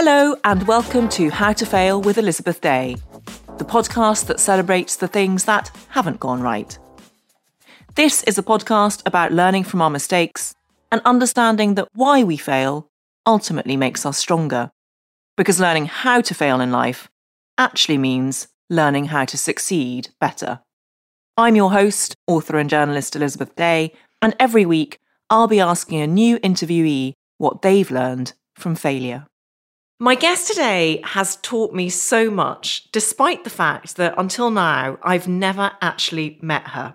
Hello and welcome to How to Fail with Elizabeth Day, the podcast that celebrates the things that haven't gone right. This is a podcast about learning from our mistakes and understanding that why we fail ultimately makes us stronger. Because learning how to fail in life actually means learning how to succeed better. I'm your host, author and journalist Elizabeth Day, and every week I'll be asking a new interviewee what they've learned from failure. My guest today has taught me so much, despite the fact that until now I've never actually met her.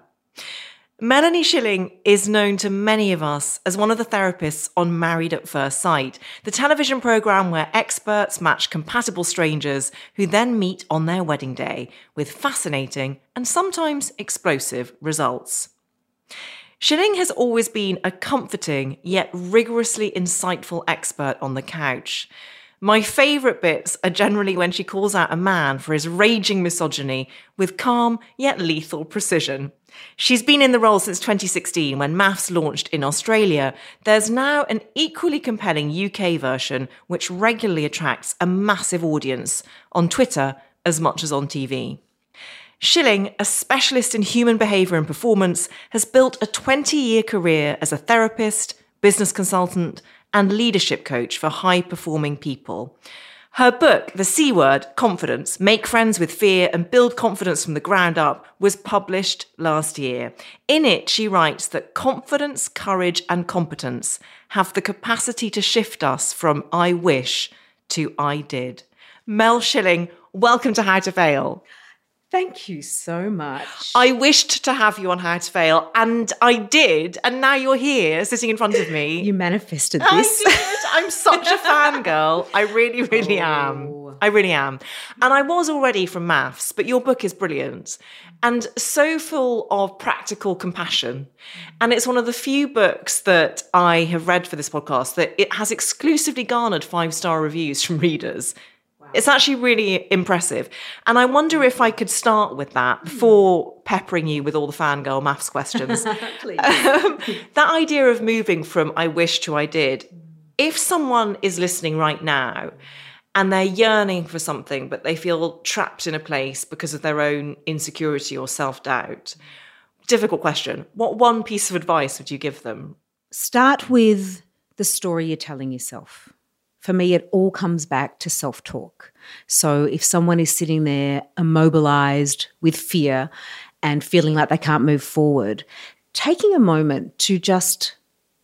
Melanie Schilling is known to many of us as one of the therapists on Married at First Sight, the television programme where experts match compatible strangers who then meet on their wedding day with fascinating and sometimes explosive results. Schilling has always been a comforting yet rigorously insightful expert on the couch. My favourite bits are generally when she calls out a man for his raging misogyny with calm yet lethal precision. She's been in the role since 2016 when MAFS launched in Australia. There's now an equally compelling UK version which regularly attracts a massive audience on Twitter as much as on TV. Schilling, a specialist in human behaviour and performance, has built a 20-year career as a therapist, business consultant and leadership coach for high-performing people. Her book, The C Word, Confidence, Make Friends with Fear and Build Confidence from the Ground Up, was published last year. In it, she writes that confidence, courage and competence have the capacity to shift us from I wish to I did. Mel Schilling, welcome to How to Fail. Thank you so much. I wished to have you on How to Fail, and I did, and now you're here, sitting in front of me. You manifested this. I did. I'm such a fangirl. I really am. I really am. And I was already from MAFS, but your book is brilliant and so full of practical compassion. And it's one of the few books that I have read for this podcast that it has exclusively garnered 5-star reviews from readers. It's actually really impressive. And I wonder if I could start with that before peppering you with all the fangirl MAFS questions. Please. That idea of moving from I wish to I did. If someone is listening right now and they're yearning for something, but they feel trapped in a place because of their own insecurity or self-doubt, difficult question. What one piece of advice would you give them? Start with the story you're telling yourself. For me, it all comes back to self-talk. So if someone is sitting there immobilised with fear and feeling like they can't move forward, taking a moment to just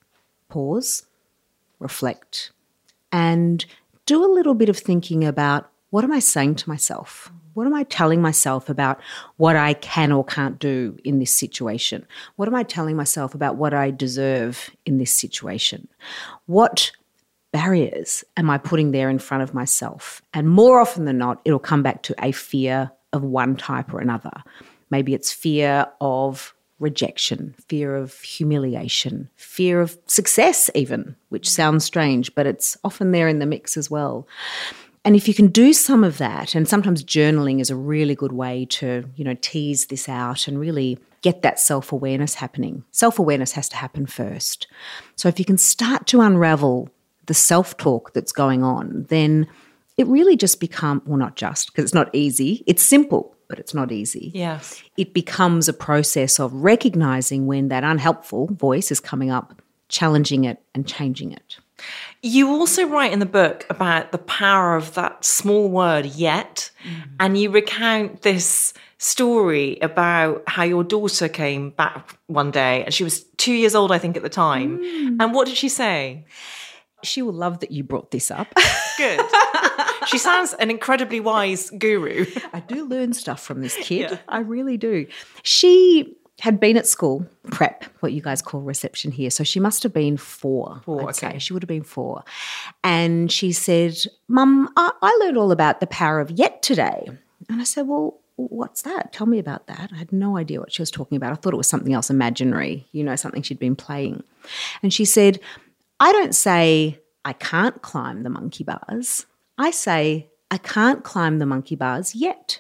pause, reflect, and do a little bit of thinking about what am I saying to myself? What am I telling myself about what I can or can't do in this situation? What am I telling myself about what I deserve in this situation? What barriers am I putting there in front of myself? And more often than not, it'll come back to a fear of one type or another. Maybe it's fear of rejection, fear of humiliation, fear of success even, which sounds strange, but it's often there in the mix as well. And if you can do some of that, and sometimes journaling is a really good way to, tease this out and really get that self-awareness happening. Self-awareness has to happen first. So if you can start to unravel the self-talk that's going on, then it really just becomes, well, not just, because it's not easy. It's simple, but it's not easy. Yes. It becomes a process of recognising when that unhelpful voice is coming up, challenging it and changing it. You also write in the book about the power of that small word, yet, and you recount this story about how your daughter came back one day, and she was 2 years old, I think, at the time. And what did she say? She will love that you brought this up. Good. She sounds an incredibly wise guru. I do learn stuff from this kid. Yeah. I really do. She had been at school, prep, what you guys call reception here. So she must have been 4, I'd say. She would have been 4. And she said, Mum, I learned all about the power of yet today. And I said, well, what's that? Tell me about that. I had no idea what she was talking about. I thought it was something else imaginary, something she'd been playing. And she said, I don't say I can't climb the monkey bars. I say I can't climb the monkey bars yet.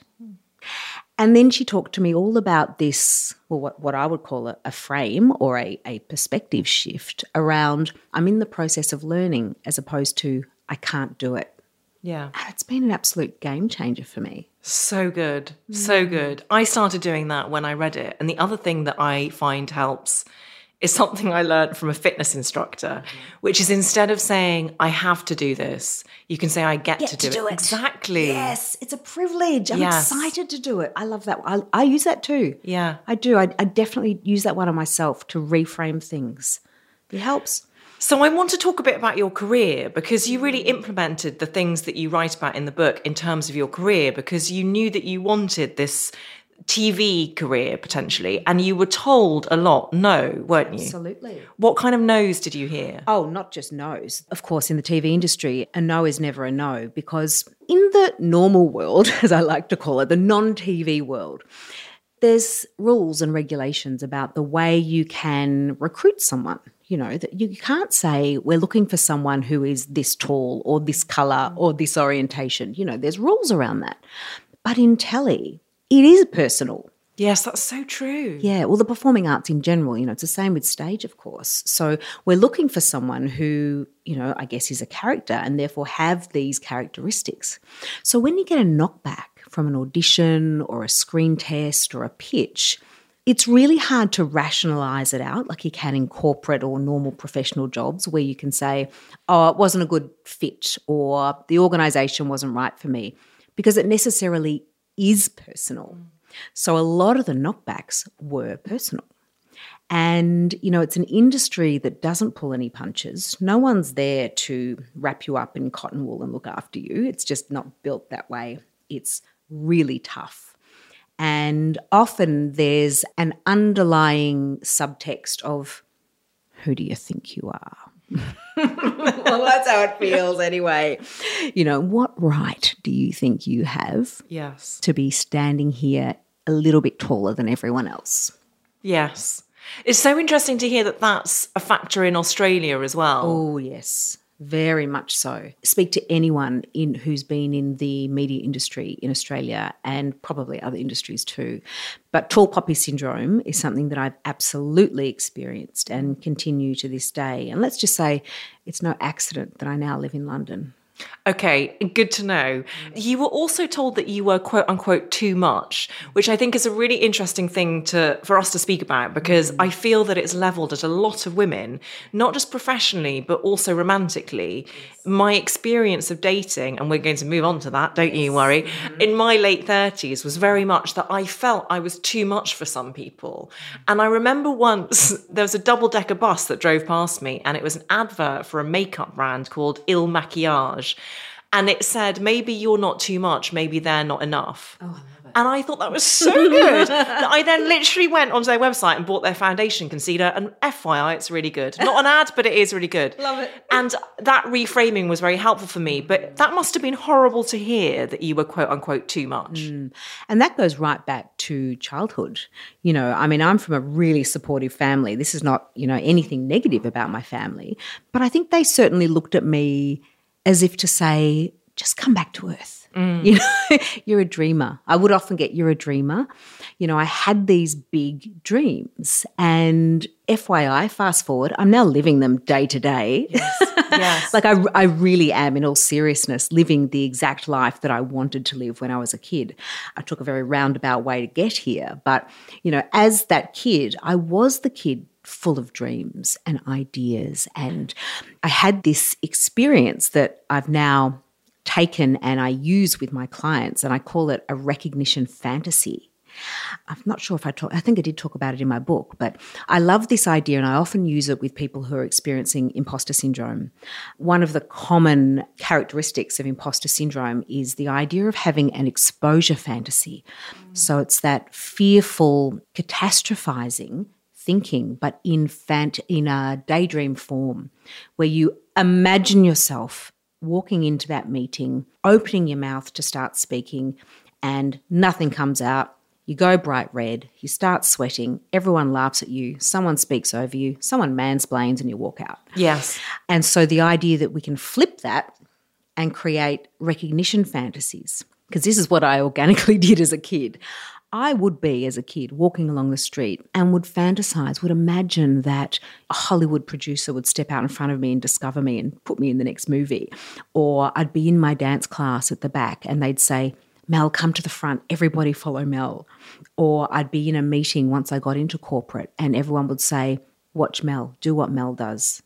And then she talked to me all about this, well, what I would call a frame or a perspective shift around I'm in the process of learning as opposed to I can't do it. Yeah. And it's been an absolute game changer for me. So good. So good. I started doing that when I read it. And the other thing that I find helps is something I learned from a fitness instructor, which is instead of saying, I have to do this, you can say, I get to do it. Exactly. Yes, it's a privilege. I'm Yes. excited to do it. I love that. I use that too. Yeah. I do. I definitely use that one on myself to reframe things. It helps. So I want to talk a bit about your career, because you really implemented the things that you write about in the book in terms of your career, because you knew that you wanted this TV career potentially, and you were told a lot no, weren't you? Absolutely. What kind of no's did you hear? Oh, not just no's. Of course, in the TV industry, a no is never a no, because in the normal world, as I like to call it, the non-TV world, there's rules and regulations about the way you can recruit someone. You know, that you can't say we're looking for someone who is this tall or this colour or this orientation. You know, there's rules around that. But in telly, it is personal. Yes, that's so true. Yeah, well, the performing arts in general, you know, it's the same with stage, of course. So we're looking for someone who, you know, I guess is a character and therefore have these characteristics. So when you get a knockback from an audition or a screen test or a pitch, it's really hard to rationalise it out like you can in corporate or normal professional jobs, where you can say, oh, it wasn't a good fit or the organisation wasn't right for me, because it necessarily is personal. So a lot of the knockbacks were personal. And, you know, it's an industry that doesn't pull any punches. No one's there to wrap you up in cotton wool and look after you. It's just not built that way. It's really tough. And often there's an underlying subtext of, who do you think you are? Well, that's how it feels anyway. You know, what right do you think you have to be standing here a little bit taller than everyone else? Yes. It's so interesting to hear that that's a factor in Australia as well. Oh, yes. Very much so. Speak to anyone who's been in the media industry in Australia and probably other industries too. But tall poppy syndrome is something that I've absolutely experienced and continue to this day. And let's just say it's no accident that I now live in London. Okay, good to know. You were also told that you were, quote unquote, too much, which I think is a really interesting thing for us to speak about, because I feel that it's levelled at a lot of women, not just professionally, but also romantically. My experience of dating, and we're going to move on to that, don't you worry, in my late 30s was very much that I felt I was too much for some people. And I remember once there was a double-decker bus that drove past me, and it was an advert for a makeup brand called Il Maquillage. And it said, maybe you're not too much, maybe they're not enough. Oh, I love it. And I thought that was so good that I then literally went onto their website and bought their foundation concealer. And FYI, it's really good. Not an ad, but it is really good. Love it. And that reframing was very helpful for me. But that must have been horrible to hear, that you were, quote unquote, too much. And that goes right back to childhood. You know, I mean, I'm from a really supportive family. This is not, you know, anything negative about my family. But I think they certainly looked at me as if to say, just come back to earth. You know, you're a dreamer. I would often get, you're a dreamer. You know, I had these big dreams, and FYI, fast forward, I'm now living them day to day. Yes. Like I really am, in all seriousness, living the exact life that I wanted to live when I was a kid. I took a very roundabout way to get here. But, you know, as that kid, I was the kid full of dreams and ideas. And I had this experience that I've now taken and I use with my clients, and I call it a recognition fantasy. I'm not sure if I think I did talk about it in my book, but I love this idea, and I often use it with people who are experiencing imposter syndrome. One of the common characteristics of imposter syndrome is the idea of having an exposure fantasy. So it's that fearful catastrophizing thinking, but in a daydream form, where you imagine yourself walking into that meeting, opening your mouth to start speaking, and nothing comes out. You go bright red, you start sweating, everyone laughs at you, someone speaks over you, someone mansplains, and you walk out. Yes. And so the idea that we can flip that and create recognition fantasies, because this is what I organically did as a kid. I would be, as a kid, walking along the street and would fantasize, would imagine that a Hollywood producer would step out in front of me and discover me and put me in the next movie. Or I'd be in my dance class at the back and they'd say, Mel, come to the front, everybody follow Mel. Or I'd be in a meeting once I got into corporate and everyone would say, watch Mel, do what Mel does.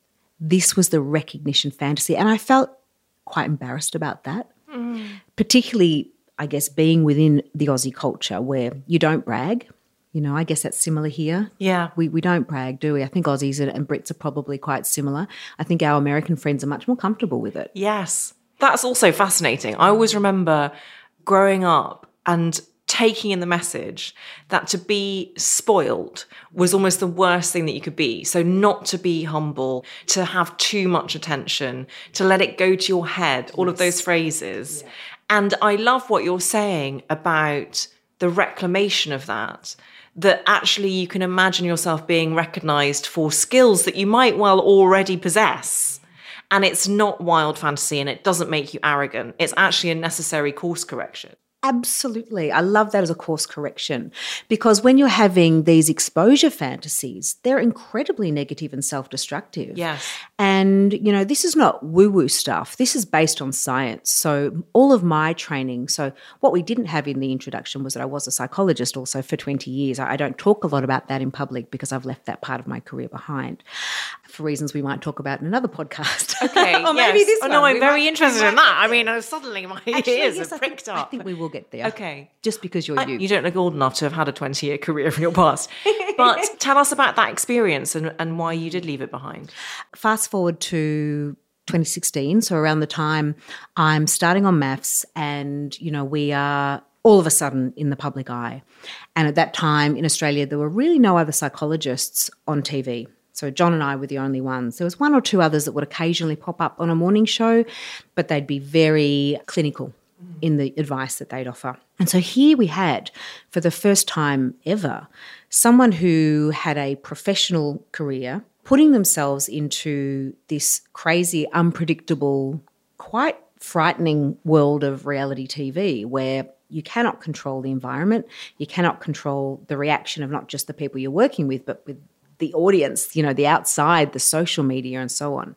This was the recognition fantasy. And I felt quite embarrassed about that, particularly, I guess, being within the Aussie culture where you don't brag. I guess that's similar here. Yeah. We don't brag, do we? I think Aussies and Brits are probably quite similar. I think our American friends are much more comfortable with it. Yes. That's also fascinating. I always remember growing up and taking in the message that to be spoiled was almost the worst thing that you could be. So not to be humble, to have too much attention, to let it go to your head, all of those phrases. Yeah. And I love what you're saying about the reclamation of that actually you can imagine yourself being recognised for skills that you might well already possess. And it's not wild fantasy and it doesn't make you arrogant. It's actually a necessary course correction. Absolutely. I love that as a course correction because when you're having these exposure fantasies, they're incredibly negative and self-destructive. Yes. And, this is not woo-woo stuff. This is based on science. So all of my training, so what we didn't have in the introduction was that I was a psychologist also for 20 years. I don't talk a lot about that in public because I've left that part of my career behind for reasons we might talk about in another podcast. Okay, or maybe yes. this one. No, I'm very interested in that. I mean, suddenly my ears have pricked up. I think we will get there. Okay. Just because you're you. You don't look old enough to have had a 20-year career in your past. But tell us about that experience and why you did leave it behind. Fast forward to 2016, so around the time I'm starting on maths and, we are all of a sudden in the public eye. And at that time in Australia, there were really no other psychologists on TV. So John and I were the only ones. There was one or two others that would occasionally pop up on a morning show, but they'd be very clinical in the advice that they'd offer. And so here we had, for the first time ever, someone who had a professional career putting themselves into this crazy, unpredictable, quite frightening world of reality TV where you cannot control the environment, you cannot control the reaction of not just the people you're working with, but with the audience, the outside, the social media and so on.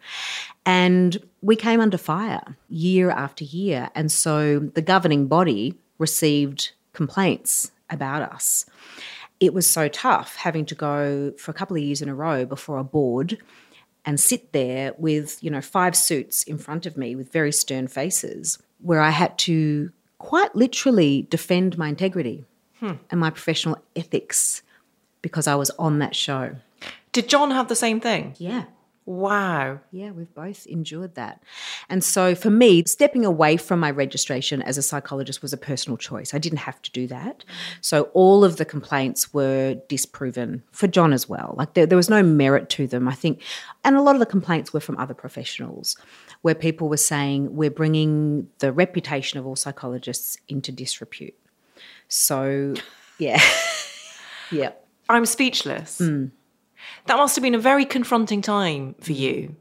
And we came under fire year after year. And so the governing body received complaints about us. It was so tough having to go for a couple of years in a row before a board and sit there with, 5 suits in front of me with very stern faces where I had to quite literally defend my integrity and my professional ethics because I was on that show. Did John have the same thing? Yeah. Wow. Yeah, we've both endured that. And so for me, stepping away from my registration as a psychologist was a personal choice. I didn't have to do that. So all of the complaints were disproven for John as well. Like there was no merit to them, I think. And a lot of the complaints were from other professionals where people were saying we're bringing the reputation of all psychologists into disrepute. So, yeah. Yeah. I'm speechless. That must have been a very confronting time for you.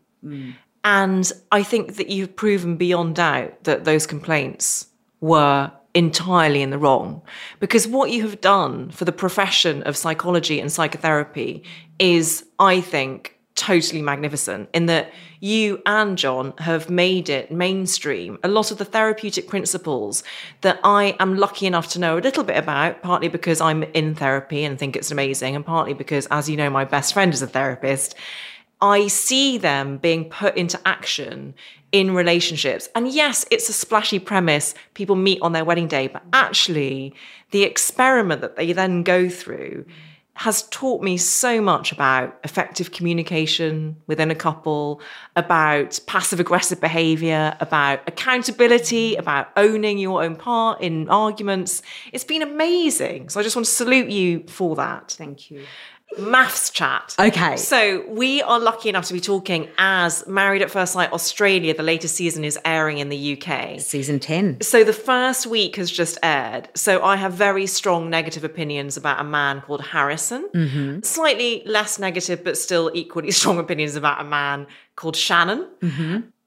And I think that you've proven beyond doubt that those complaints were entirely in the wrong. Because what you have done for the profession of psychology and psychotherapy is, I think, totally magnificent in that you and John have made it mainstream. A lot of the therapeutic principles that I am lucky enough to know a little bit about, partly because I'm in therapy and think it's amazing, and partly because, as you know, my best friend is a therapist, I see them being put into action in relationships. And yes, it's a splashy premise. People meet on their wedding day, but actually the experiment that they then go through has taught me so much about effective communication within a couple, about passive-aggressive behaviour, about accountability, about owning your own part in arguments. It's been amazing. So I just want to salute you for that. Thank you. Maths chat. Okay. So we are lucky enough to be talking as Married at First Sight Australia, the latest season, is airing in the UK. Season 10. So the first week has just aired. So I have very strong negative opinions about a man called Harrison. Mm-hmm. Slightly less negative, but still equally strong opinions about a man called Shannon. Mm-hmm.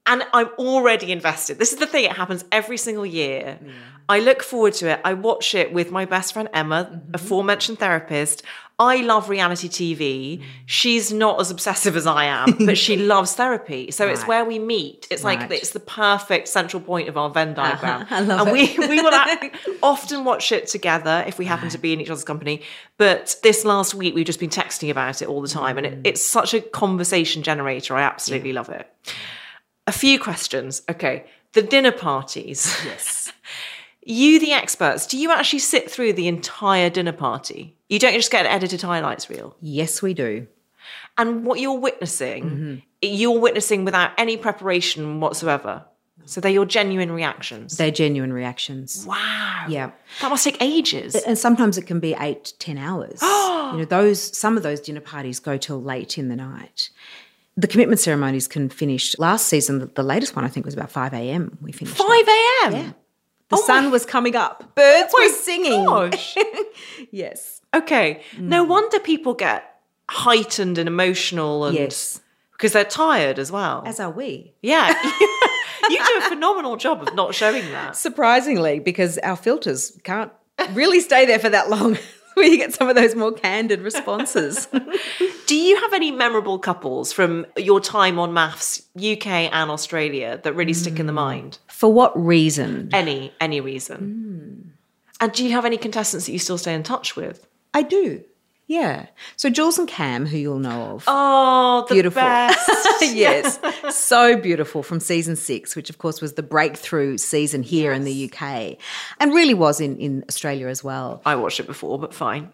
And I'm already invested. This is the thing, it happens every single year. Yeah. I look forward to it. I watch it with my best friend Emma, aforementioned therapist. I love reality TV. She's not as obsessive as I am, but she loves therapy. So it's where we meet. It's like it's the perfect central point of our Venn diagram. I love it. We will often watch it together if we happen to be in each other's company. But this last week, we've just been texting about it all the time. And it's such a conversation generator. I absolutely love it. A few questions. Okay. The dinner parties. Yes. You, the experts, do you actually sit through the entire dinner party? You don't just get an edited highlights reel? Yes, we do. And what you're witnessing without any preparation whatsoever. So they're your genuine reactions. They're genuine reactions. Wow. Yeah. That must take ages. And sometimes it can be 8 to 10 hours. Some of those dinner parties go till late in the night. The commitment ceremonies can finish. Last season, the latest one I think was about 5 a.m. we finished. 5 a.m.? Yeah. The sun was coming up. Birds were singing. Gosh. Yes. Okay. No wonder people get heightened and emotional and because they're tired as well. As are we. Yeah. You do a phenomenal job of not showing that. Surprisingly, because our filters can't really stay there for that long. Where you get some of those more candid responses. Do you have any memorable couples from your time on MAFS, UK and Australia, that really stick in the mind? For what reason? Any reason. And do you have any contestants that you still stay in touch with? I do. Yeah. So Jules and Cam, who you'll know of. Oh, the beautiful. Best. Yes. So beautiful, from season 6, which of course was the breakthrough season here in the UK and really was in Australia as well. I watched it before, but fine.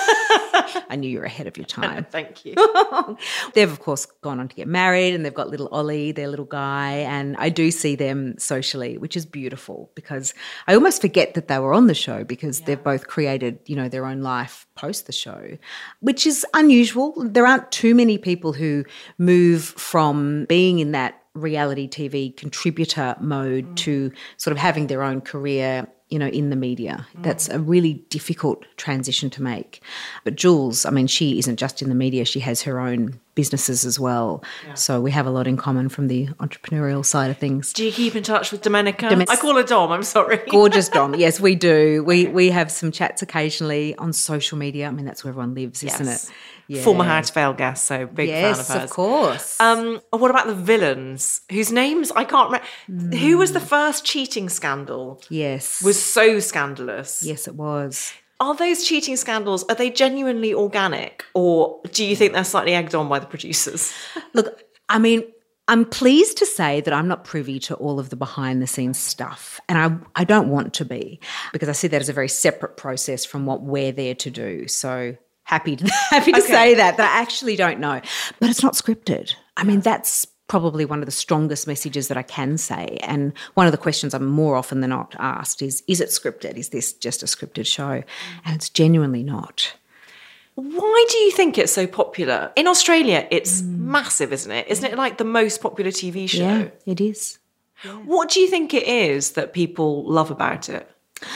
I knew you were ahead of your time. Thank you. They've, of course, gone on to get married and they've got little Ollie, their little guy, and I do see them socially, which is beautiful because I almost forget that they were on the show because they've both created, their own life post the show, which is unusual. There aren't too many people who move from being in that reality TV contributor mode to sort of having their own career in the media. That's a really difficult transition to make. But Jules, she isn't just in the media, she has her own businesses as well. Yeah. So we have a lot in common from the entrepreneurial side of things. Do you keep in touch with Domenica? I call her Dom, I'm sorry. Gorgeous Dom. Yes, we do. We have some chats occasionally on social media. That's where everyone lives, isn't it? Yeah. Former How to Fail guest, so big fan of hers. Yes, of course. What about the villains, whose names I can't remember? Who was the first cheating scandal? Yes. Was so scandalous. Yes, it was. Are those cheating scandals, are they genuinely organic, or do you think they're slightly egged on by the producers? Look, I'm pleased to say that I'm not privy to all of the behind-the-scenes stuff, and I don't want to be, because I see that as a very separate process from what we're there to do. So happy to say that I actually don't know. But it's not scripted. That's probably one of the strongest messages that I can say. And one of the questions I'm more often than not asked is it scripted? Is this just a scripted show? And it's genuinely not. Why do you think it's so popular? In Australia, it's massive, isn't it? Isn't it like the most popular TV show? Yeah, it is. Yeah. What do you think it is that people love about it?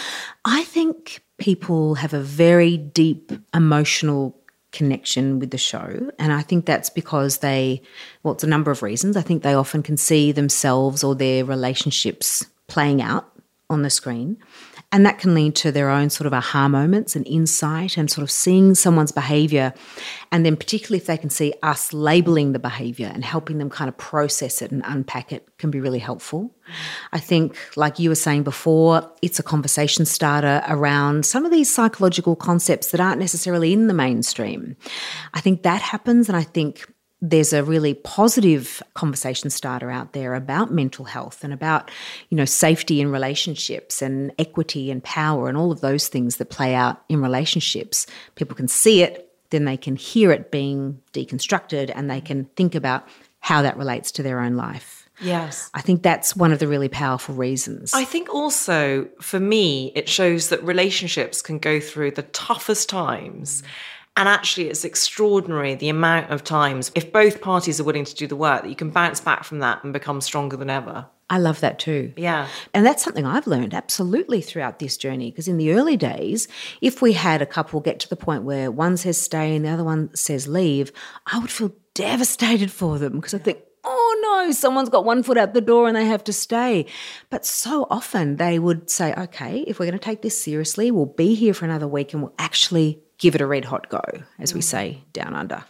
I think people have a very deep emotional connection with the show, and I think that's because it's a number of reasons. I think they often can see themselves or their relationships playing out on the screen, and that can lead to their own sort of aha moments and insight and sort of seeing someone's behaviour, and then particularly if they can see us labelling the behaviour and helping them kind of process it and unpack it can be really helpful. I think, like you were saying before, it's a conversation starter around some of these psychological concepts that aren't necessarily in the mainstream. I think that happens, and I think there's a really positive conversation starter out there about mental health and about, safety in relationships and equity and power and all of those things that play out in relationships. People can see it, then they can hear it being deconstructed, and they can think about how that relates to their own life. Yes. I think that's one of the really powerful reasons. I think also, for me, it shows that relationships can go through the toughest times. And actually, it's extraordinary the amount of times, if both parties are willing to do the work, that you can bounce back from that and become stronger than ever. I love that too. Yeah. And that's something I've learned absolutely throughout this journey, because in the early days, if we had a couple get to the point where one says stay and the other one says leave, I would feel devastated for them because I think, oh oh no, someone's got one foot out the door and they have to stay. But so often they would say, okay, if we're going to take this seriously, we'll be here for another week and we'll actually give it a red hot go, as we say down under.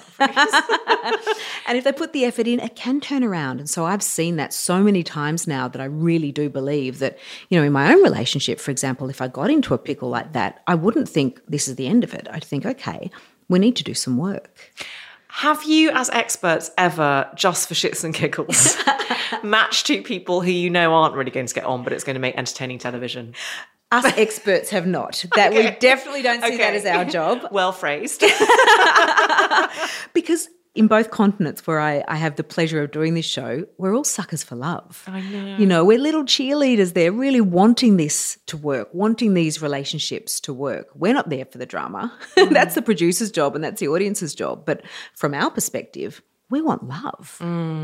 And if they put the effort in, it can turn around. And so I've seen that so many times now that I really do believe that, in my own relationship, for example, if I got into a pickle like that, I wouldn't think this is the end of it. I'd think, okay, we need to do some work. Have you, as experts, ever, just for shits and giggles, matched two people who aren't really going to get on, but it's going to make entertaining television? Us experts have not. That we definitely don't see that as our job. Well phrased. Because in both continents where I have the pleasure of doing this show, we're all suckers for love. I know. We're little cheerleaders there, really wanting this to work, wanting these relationships to work. We're not there for the drama. That's the producer's job and that's the audience's job. But from our perspective, we want love.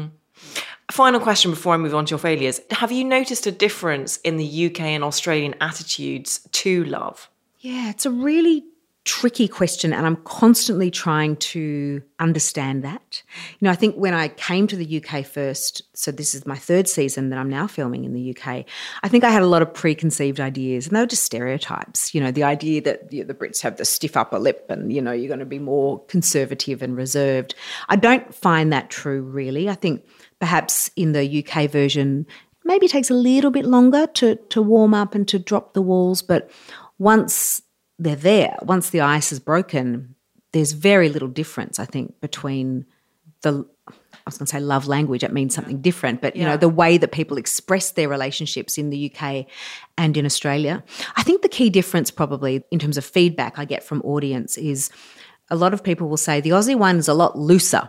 Final question before I move on to your failures. Have you noticed a difference in the UK and Australian attitudes to love? Yeah, it's a really tricky question and I'm constantly trying to understand that. I think when I came to the UK first, so this is my third season that I'm now filming in the UK, I think I had a lot of preconceived ideas and they were just stereotypes. The idea that the Brits have the stiff upper lip and, you're going to be more conservative and reserved. I don't find that true really. I think perhaps in the UK version, maybe it takes a little bit longer to warm up and to drop the walls, but once they're there, once the ice is broken, there's very little difference, I think, between I was going to say love language, it means something different, but, the way that people express their relationships in the UK and in Australia. I think the key difference probably in terms of feedback I get from audience is a lot of people will say the Aussie one is a lot looser.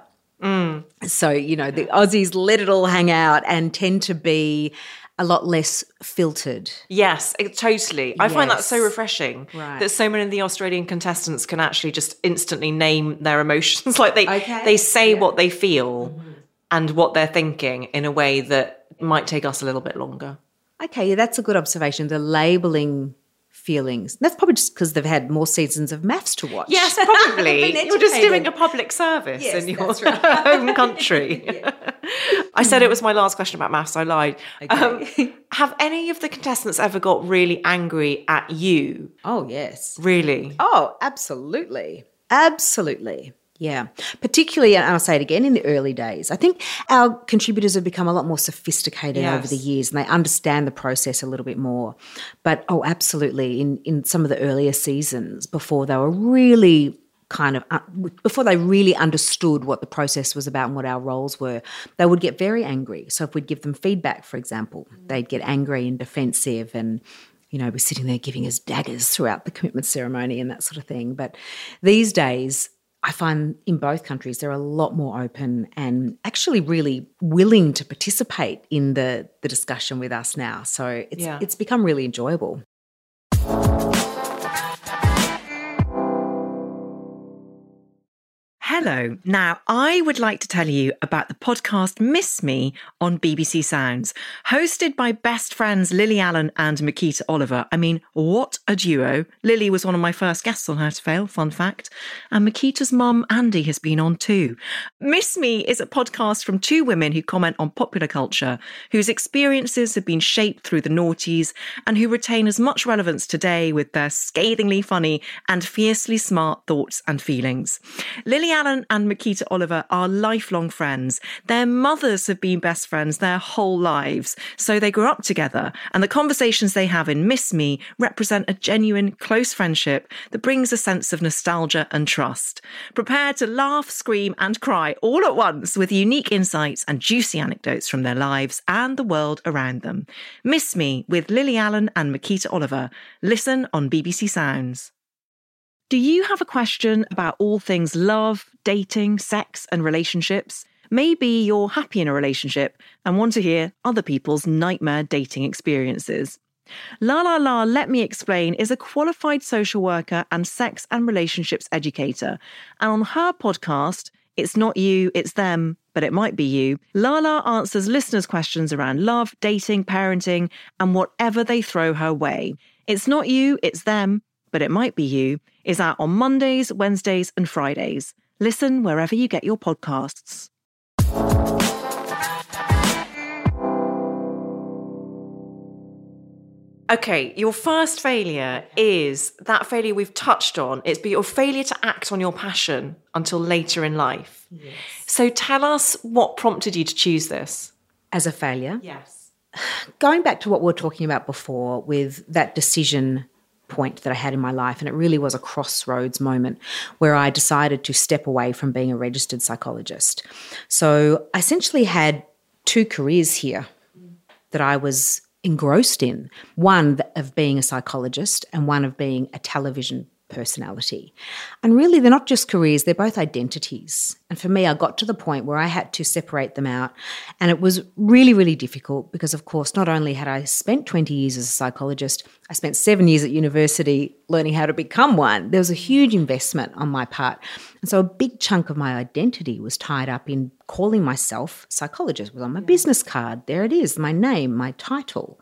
So, the Aussies let it all hang out and tend to be a lot less filtered. Yes, totally. I find that so refreshing that so many of the Australian contestants can actually just instantly name their emotions. Like they say what they feel and what they're thinking in a way that might take us a little bit longer. Okay, yeah, that's a good observation. The labelling feelings. That's probably just because they've had more seasons of maths to watch. Yes, probably. You're just doing a public service in your home country. I said it was my last question about maths. I lied. Okay. Have any of the contestants ever got really angry at you? Oh, yes. Really? Oh, absolutely. Absolutely. Yeah, particularly, and I'll say it again, in the early days. I think our contributors have become a lot more sophisticated over the years and they understand the process a little bit more. But, absolutely, in some of the earlier seasons before they were really before they really understood what the process was about and what our roles were, they would get very angry. So if we'd give them feedback, for example, they'd get angry and defensive and we're sitting there giving us daggers throughout the commitment ceremony and that sort of thing. But these days, I find in both countries they're a lot more open and actually really willing to participate in the discussion with us now. So it's become really enjoyable. Hello. Now, I would like to tell you about the podcast Miss Me on BBC Sounds, hosted by best friends Lily Allen and Makita Oliver. I mean, what a duo. Lily was one of my first guests on How to Fail, fun fact. And Makita's mum, Andy, has been on too. Miss Me is a podcast from two women who comment on popular culture, whose experiences have been shaped through the noughties and who retain as much relevance today with their scathingly funny and fiercely smart thoughts and feelings. Lily Allen and Makita Oliver are lifelong friends. Their mothers have been best friends their whole lives, so they grew up together, and the conversations they have in Miss Me represent a genuine, close friendship that brings a sense of nostalgia and trust. Prepare to laugh, scream and cry all at once with unique insights and juicy anecdotes from their lives and the world around them. Miss Me with Lily Allen and Makita Oliver. Listen on BBC Sounds. Do you have a question about all things love, dating, sex and relationships? Maybe you're happy in a relationship and want to hear other people's nightmare dating experiences. La La La Let Me Explain is a qualified social worker and sex and relationships educator. And on her podcast, It's Not You, It's Them, But It Might Be You, Lala answers listeners' questions around love, dating, parenting, and whatever they throw her way. It's Not You, It's Them, But It Might Be You is out on Mondays, Wednesdays and Fridays. Listen wherever you get your podcasts. Okay, your first failure is that failure we've touched on. It's your failure to act on your passion until later in life. Yes. So tell us what prompted you to choose this. As a failure? Yes. Going back to what we were talking about before with that decision point that I had in my life, and it really was a crossroads moment where I decided to step away from being a registered psychologist. So I essentially had two careers here that I was engrossed in, one of being a psychologist and one of being a television personality. And really, they're not just careers, they're both identities. And for me, I got to the point where I had to separate them out. And it was really, really difficult because, of course, not only had I spent 20 years as a psychologist, I spent 7 years at university learning how to become one. There was a huge investment on my part. And so a big chunk of my identity was tied up in calling myself psychologist. It was on my business card. There it is, my name, my title.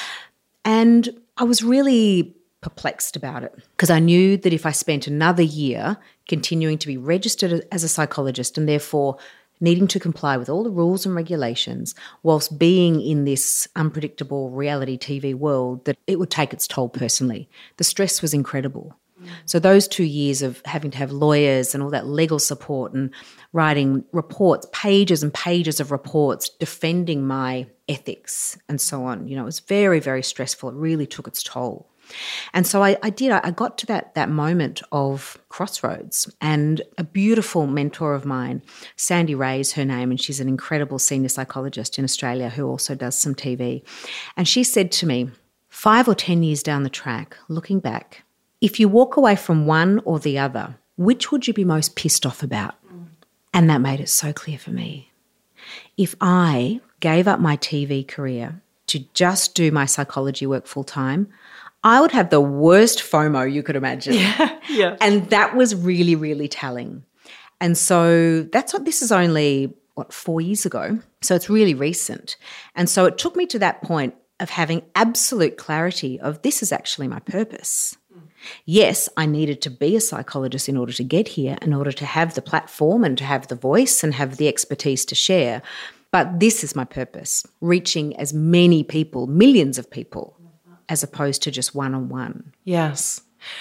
And I was really perplexed about it because I knew that if I spent another year continuing to be registered as a psychologist and therefore needing to comply with all the rules and regulations whilst being in this unpredictable reality TV world, that it would take its toll personally. The stress was incredible. So those 2 years of having to have lawyers and all that legal support and writing reports, pages and pages of reports, defending my ethics and so on, it was very, very stressful. It really took its toll. And so I got to that moment of crossroads, and a beautiful mentor of mine, Sandy Ray is her name, and she's an incredible senior psychologist in Australia who also does some TV. And she said to me, 5 or 10 years down the track, looking back, if you walk away from one or the other, which would you be most pissed off about? And that made it so clear for me. If I gave up my TV career to just do my psychology work full time, I would have the worst FOMO you could imagine. Yeah. And that was really, really telling. And so this is only, 4 years ago? So it's really recent. And so it took me to that point of having absolute clarity of this is actually my purpose. Yes, I needed to be a psychologist in order to get here, in order to have the platform and to have the voice and have the expertise to share. But this is my purpose, reaching as many people, millions of people, as opposed to just one-on-one. Yes.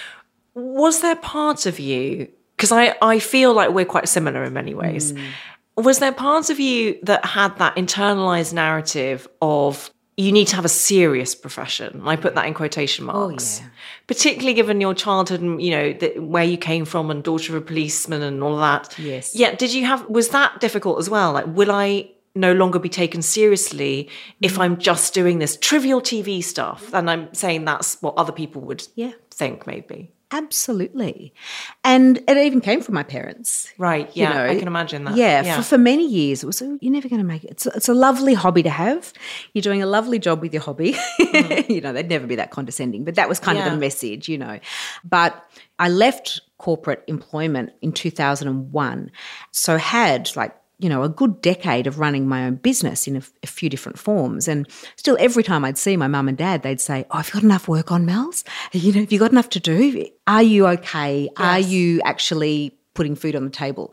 Was there part of you, because I feel like we're quite similar in many ways, was there part of you that had that internalized narrative of you need to have a serious profession? I put that in quotation marks. Oh, yeah. Particularly given your childhood and, where you came from and daughter of a policeman and all that. Yes. Yeah. Was that difficult as well? Like, will I no longer be taken seriously if I'm just doing this trivial TV stuff? And I'm saying that's what other people would think maybe. Absolutely. And it even came from my parents. Right, yeah, I can imagine that. Yeah. For many years it was, you're never going to make it. It's a lovely hobby to have. You're doing a lovely job with your hobby. They'd never be that condescending, but that was kind of the message, But I left corporate employment in 2001, so had a good decade of running my own business in a few different forms. And still every time I'd see my mum and dad, they'd say, have you got enough work on, Mels? Have you got enough to do? Are you okay? Yes. Are you actually putting food on the table?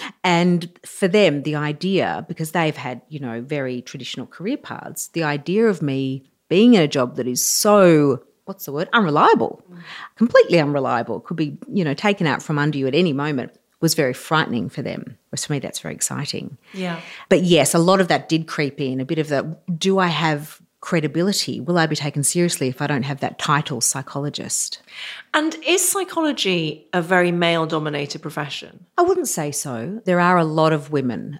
And for them, the idea, because they've had, very traditional career paths, the idea of me being in a job that is so, unreliable, completely unreliable, could be, taken out from under you at any moment, was very frightening for them. Whereas for me, that's very exciting. Yeah. But yes, a lot of that did creep in, a bit of the, do I have credibility? Will I be taken seriously if I don't have that title, psychologist? And is psychology a very male-dominated profession? I wouldn't say so. There are a lot of women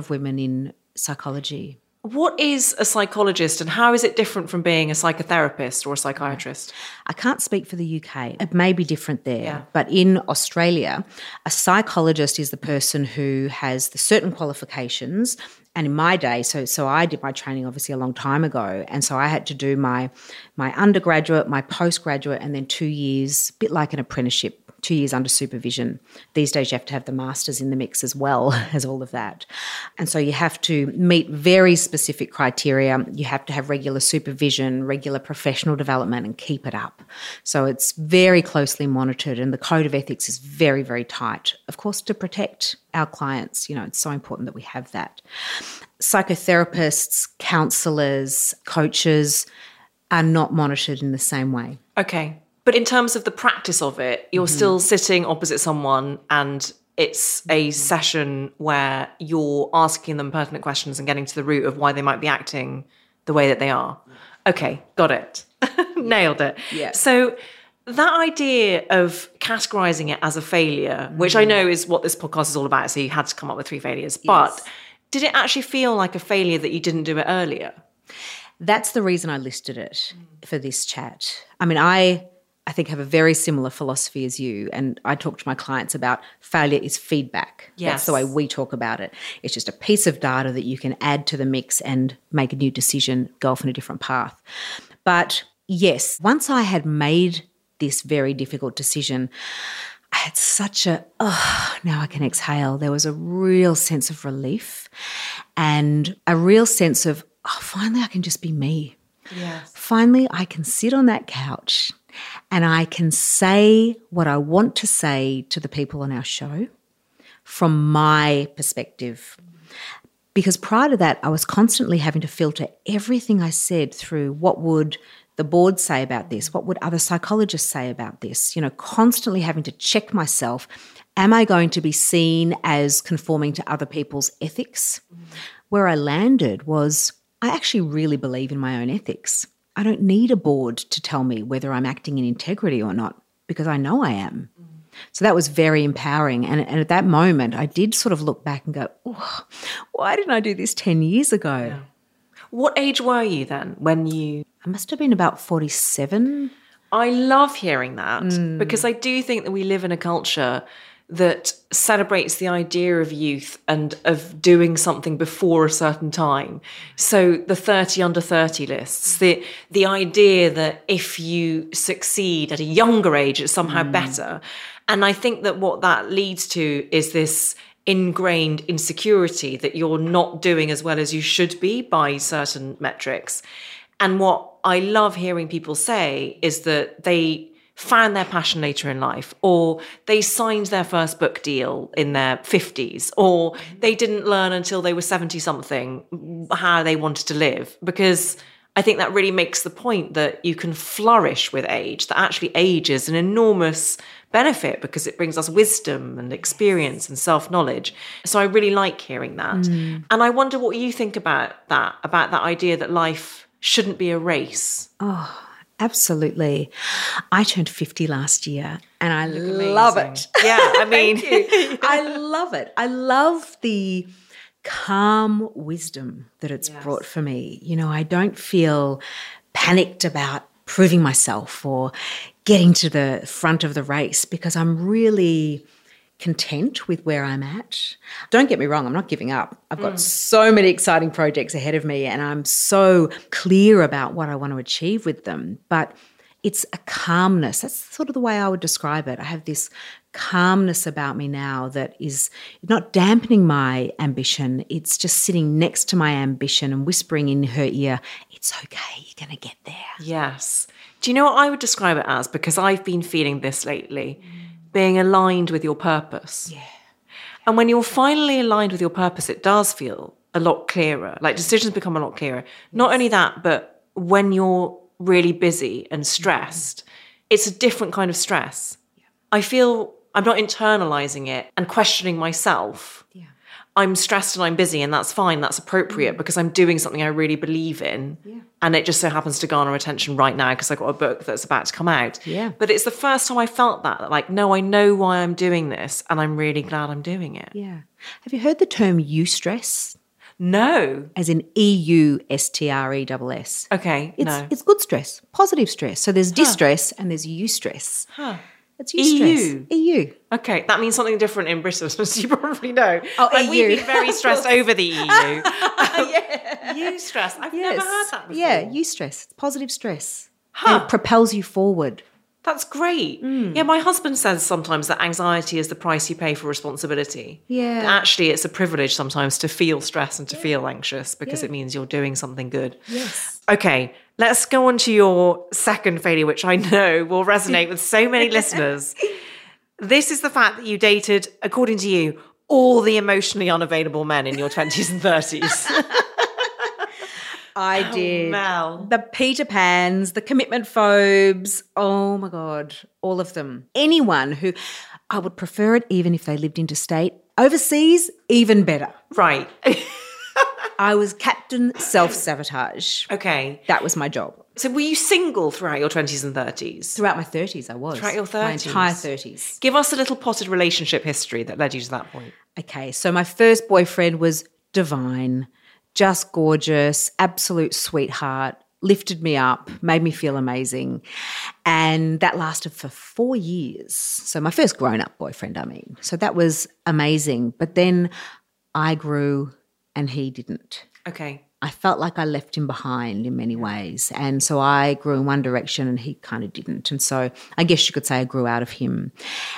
in psychology. What is a psychologist and how is it different from being a psychotherapist or a psychiatrist? I can't speak for the UK. It may be different there. But in Australia, a psychologist is the person who has the certain qualifications. And in my day, so I did my training obviously a long time ago. And so I had to do my undergraduate, my postgraduate, and then 2 years, a bit like an apprenticeship, 2 years under supervision. These days you have to have the masters in the mix as well as all of that. And so you have to meet very specific criteria. You have to have regular supervision, regular professional development, and keep it up. So it's very closely monitored, and the code of ethics is very, very tight, of course, to protect our clients. It's so important that we have that. Psychotherapists, counsellors, coaches, are not monitored in the same way. Okay. But in terms of the practice of it, you're still sitting opposite someone and it's a session where you're asking them pertinent questions and getting to the root of why they might be acting the way that they are. Okay, got it. Nailed it. Yeah. So that idea of categorizing it as a failure, which I know is what this podcast is all about, so you had to come up with 3 failures, but did it actually feel like a failure that you didn't do it earlier? That's the reason I listed it for this chat. I mean, I think have a very similar philosophy as you, and I talk to my clients about failure is feedback. Yes. That's the way we talk about it. It's just a piece of data that you can add to the mix and make a new decision, go off on a different path. But yes, once I had made this very difficult decision, I had such now I can exhale. There was a real sense of relief and a real sense of, finally I can just be me. Yes. Finally, I can sit on that couch and I can say what I want to say to the people on our show from my perspective. Because prior to that, I was constantly having to filter everything I said through what would the board say about this? What would other psychologists say about this? Constantly having to check myself. Am I going to be seen as conforming to other people's ethics? Where I landed was I actually really believe in my own ethics. I don't need a board to tell me whether I'm acting in integrity or not because I know I am. So that was very empowering. And at that moment, I did sort of look back and go, why didn't I do this 10 years ago? Yeah. What age were you then when you... I must have been about 47. I love hearing that because I do think that we live in a culture that celebrates the idea of youth and of doing something before a certain time. So the 30 under 30 lists, the idea that if you succeed at a younger age, it's somehow better. And I think that what that leads to is this ingrained insecurity that you're not doing as well as you should be by certain metrics. And what I love hearing people say is that they found their passion later in life, or they signed their first book deal in their 50s, or they didn't learn until they were 70-something how they wanted to live. Because I think that really makes the point that you can flourish with age, that actually age is an enormous benefit because it brings us wisdom and experience and self-knowledge. So I really like hearing that. And I wonder what you think about that idea that life shouldn't be a race. Oh, absolutely. I turned 50 last year and I love it. Yeah, I mean. I love it. I love the calm wisdom that it's brought for me. I don't feel panicked about proving myself or getting to the front of the race because I'm really content with where I'm at. Don't get me wrong, I'm not giving up. I've got so many exciting projects ahead of me and I'm so clear about what I want to achieve with them. But it's a calmness. That's sort of the way I would describe it. I have this calmness about me now that is not dampening my ambition. It's just sitting next to my ambition and whispering in her ear, it's okay, you're going to get there. Yes. Do you know what I would describe it as? Because I've been feeling this lately. Being aligned with your purpose. Yeah. And when you're finally aligned with your purpose, it does feel a lot clearer. Like decisions become a lot clearer. Not only that, but when you're really busy and stressed, it's a different kind of stress. Yeah. I feel I'm not internalizing it and questioning myself. Yeah. I'm stressed and I'm busy and that's fine. That's appropriate because I'm doing something I really believe in. Yeah. And it just so happens to garner attention right now because I've got a book that's about to come out. Yeah. But it's the first time I felt that, like, no, I know why I'm doing this and I'm really glad I'm doing it. Yeah. Have you heard the term eustress? No. As in EUSTRESS. Okay, It's good stress, positive stress. So there's distress and there's eustress. Huh. It's eustress. EU. Okay, that means something different in Bristol, as you probably know. Oh, like, EU. We've been very stressed over the EU. Yeah. Eustress. I've never heard that before. Yeah, eustress. It's positive stress. Huh. And it propels you forward. That's great. Yeah, my husband says sometimes that anxiety is the price you pay for responsibility. Yeah. Actually, it's a privilege sometimes to feel stress and to feel anxious because it means you're doing something good. Yes. Okay, let's go on to your second failure, which I know will resonate with so many listeners. This is the fact that you dated, according to you, all the emotionally unavailable men in your 20s and 30s. I did. Mel. The Peter Pans, the commitment phobes. Oh my God, all of them. Anyone who, I would prefer it even if they lived interstate. Overseas, even better. Right. I was Captain Self-Sabotage. Okay. That was my job. So were you single throughout your 20s and 30s? Throughout my 30s, I was. Throughout your 30s? My entire 30s. Give us a little potted relationship history that led you to that point. Okay, so my first boyfriend was divine, just gorgeous, absolute sweetheart, lifted me up, made me feel amazing. And that lasted for 4 years. So my first grown-up boyfriend, I mean. So that was amazing. But then I grew and he didn't. Okay. I felt like I left him behind in many ways. And so I grew in one direction and he kind of didn't. And so I guess you could say I grew out of him.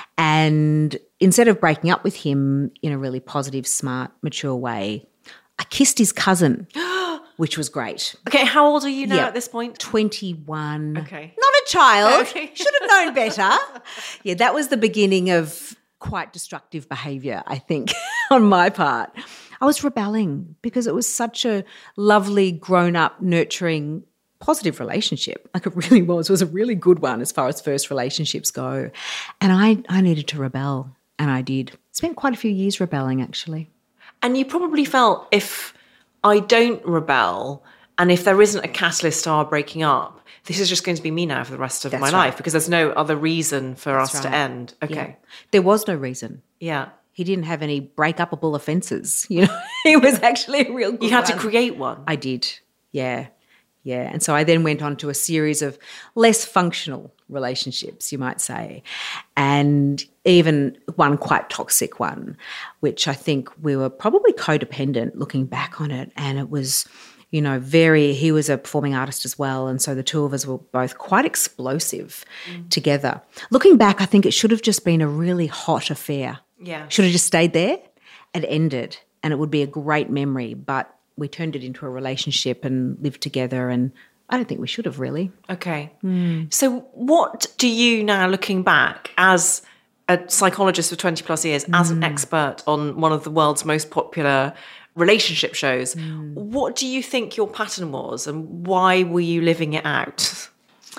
And instead of breaking up with him in a really positive, smart, mature way, I kissed his cousin, which was great. Okay, how old are you now at this point? 21. Okay. Not a child. Okay. Should have known better. Yeah, that was the beginning of quite destructive behaviour, I think, on my part. I was rebelling because it was such a lovely, grown-up, nurturing, positive relationship. Like it really was. It was a really good one as far as first relationships go. And I needed to rebel, and I did. Spent quite a few years rebelling, actually. And you probably felt if I don't rebel and if there isn't a catalyst to our breaking up, this is just going to be me now for the rest of my life because there's no other reason for us to end. Okay. Yeah. There was no reason. Yeah. He didn't have any break-upable offences, you know. He was actually a real good You had one. to create one. I did, yeah. And so I then went on to a series of less functional relationships, you might say, and even one quite toxic one, which I think we were probably codependent looking back on it. And it was, you know, he was a performing artist as well. And so the two of us were both quite explosive together. Looking back, I think it should have just been a really hot affair. Yeah. Should have just stayed there and ended, and it would be a great memory. But we turned it into a relationship and lived together, and I don't think we should have really. Okay. So what do you now, looking back, as a psychologist for 20 plus years, as an expert on one of the world's most popular relationship shows, what do you think your pattern was and why were you living it out?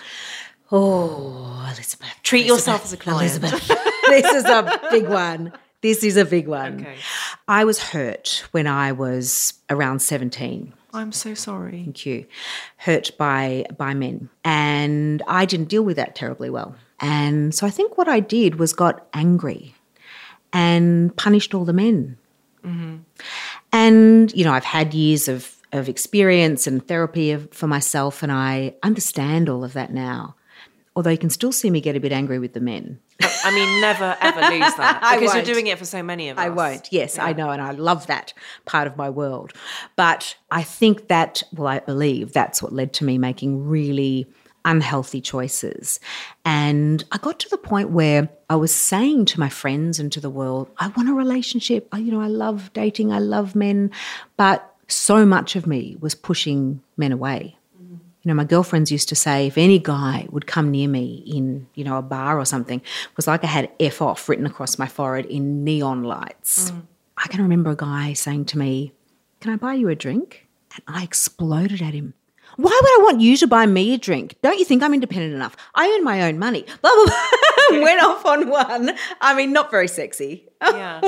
Oh, Elizabeth. Treat yourself as a client. Elizabeth. This is a big one. This is a big one. Okay. I was hurt when I was around 17. I'm so sorry. Thank you. Hurt by men. And I didn't deal with that terribly well. And so I think what I did was got angry and punished all the men. Mm-hmm. And, you know, I've had years of experience and therapy for myself, and I understand all of that now. Although you can still see me get a bit angry with the men. I mean, never, ever lose that. I Because you're won't. doing it for so many of us. I won't. Yes, I know, and I love that part of my world. But I think that, well, I believe that's what led to me making really unhealthy choices. And I got to the point where I was saying to my friends and to the world, I want a relationship. I love dating. I love men. But so much of me was pushing men away. You know, my girlfriends used to say if any guy would come near me in, you know, a bar or something, it was like I had F off written across my forehead in neon lights. I can remember a guy saying to me, "Can I buy you a drink?" And I exploded at him. "Why would I want you to buy me a drink? Don't you think I'm independent enough? I earn my own money." Blah, blah, blah. Went off on one. I mean, not very sexy. Yeah.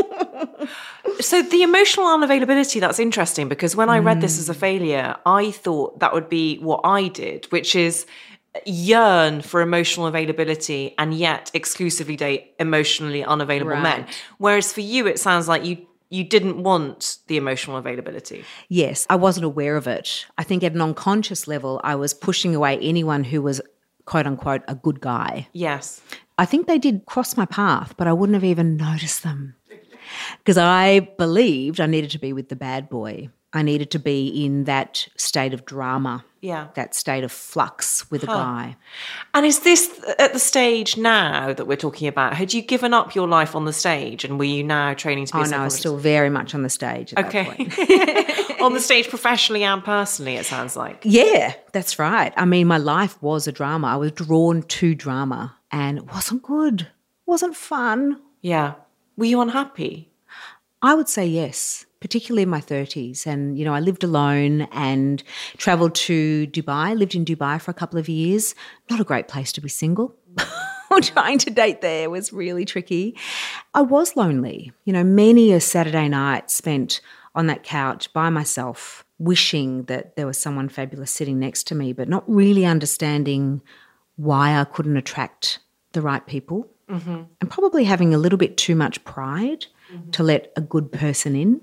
So the emotional unavailability, that's interesting because when I read this as a failure, I thought that would be what I did, which is yearn for emotional availability and yet exclusively date emotionally unavailable men. Whereas for you, it sounds like you didn't want the emotional availability. Yes, I wasn't aware of it. I think at an unconscious level, I was pushing away anyone who was, quote unquote, a good guy. Yes. I think they did cross my path, but I wouldn't have even noticed them because I believed I needed to be with the bad boy. I needed to be in that state of drama, that state of flux with a guy. And is this at the stage now that we're talking about? Had you given up your life on the stage and were you now training to be a psychologist? No, I was still very much on the stage at that point. On the stage professionally and personally, it sounds like. Yeah, that's right. I mean, my life was a drama. I was drawn to drama and it wasn't good. It wasn't fun. Yeah. Were you unhappy? I would say yes, particularly in my 30s. And, I lived alone and travelled to Dubai, lived in Dubai for a couple of years. Not a great place to be single. Trying to date there was really tricky. I was lonely. Many a Saturday night spent on that couch by myself, wishing that there was someone fabulous sitting next to me, but not really understanding why I couldn't attract the right people, and probably having a little bit too much pride to let a good person in.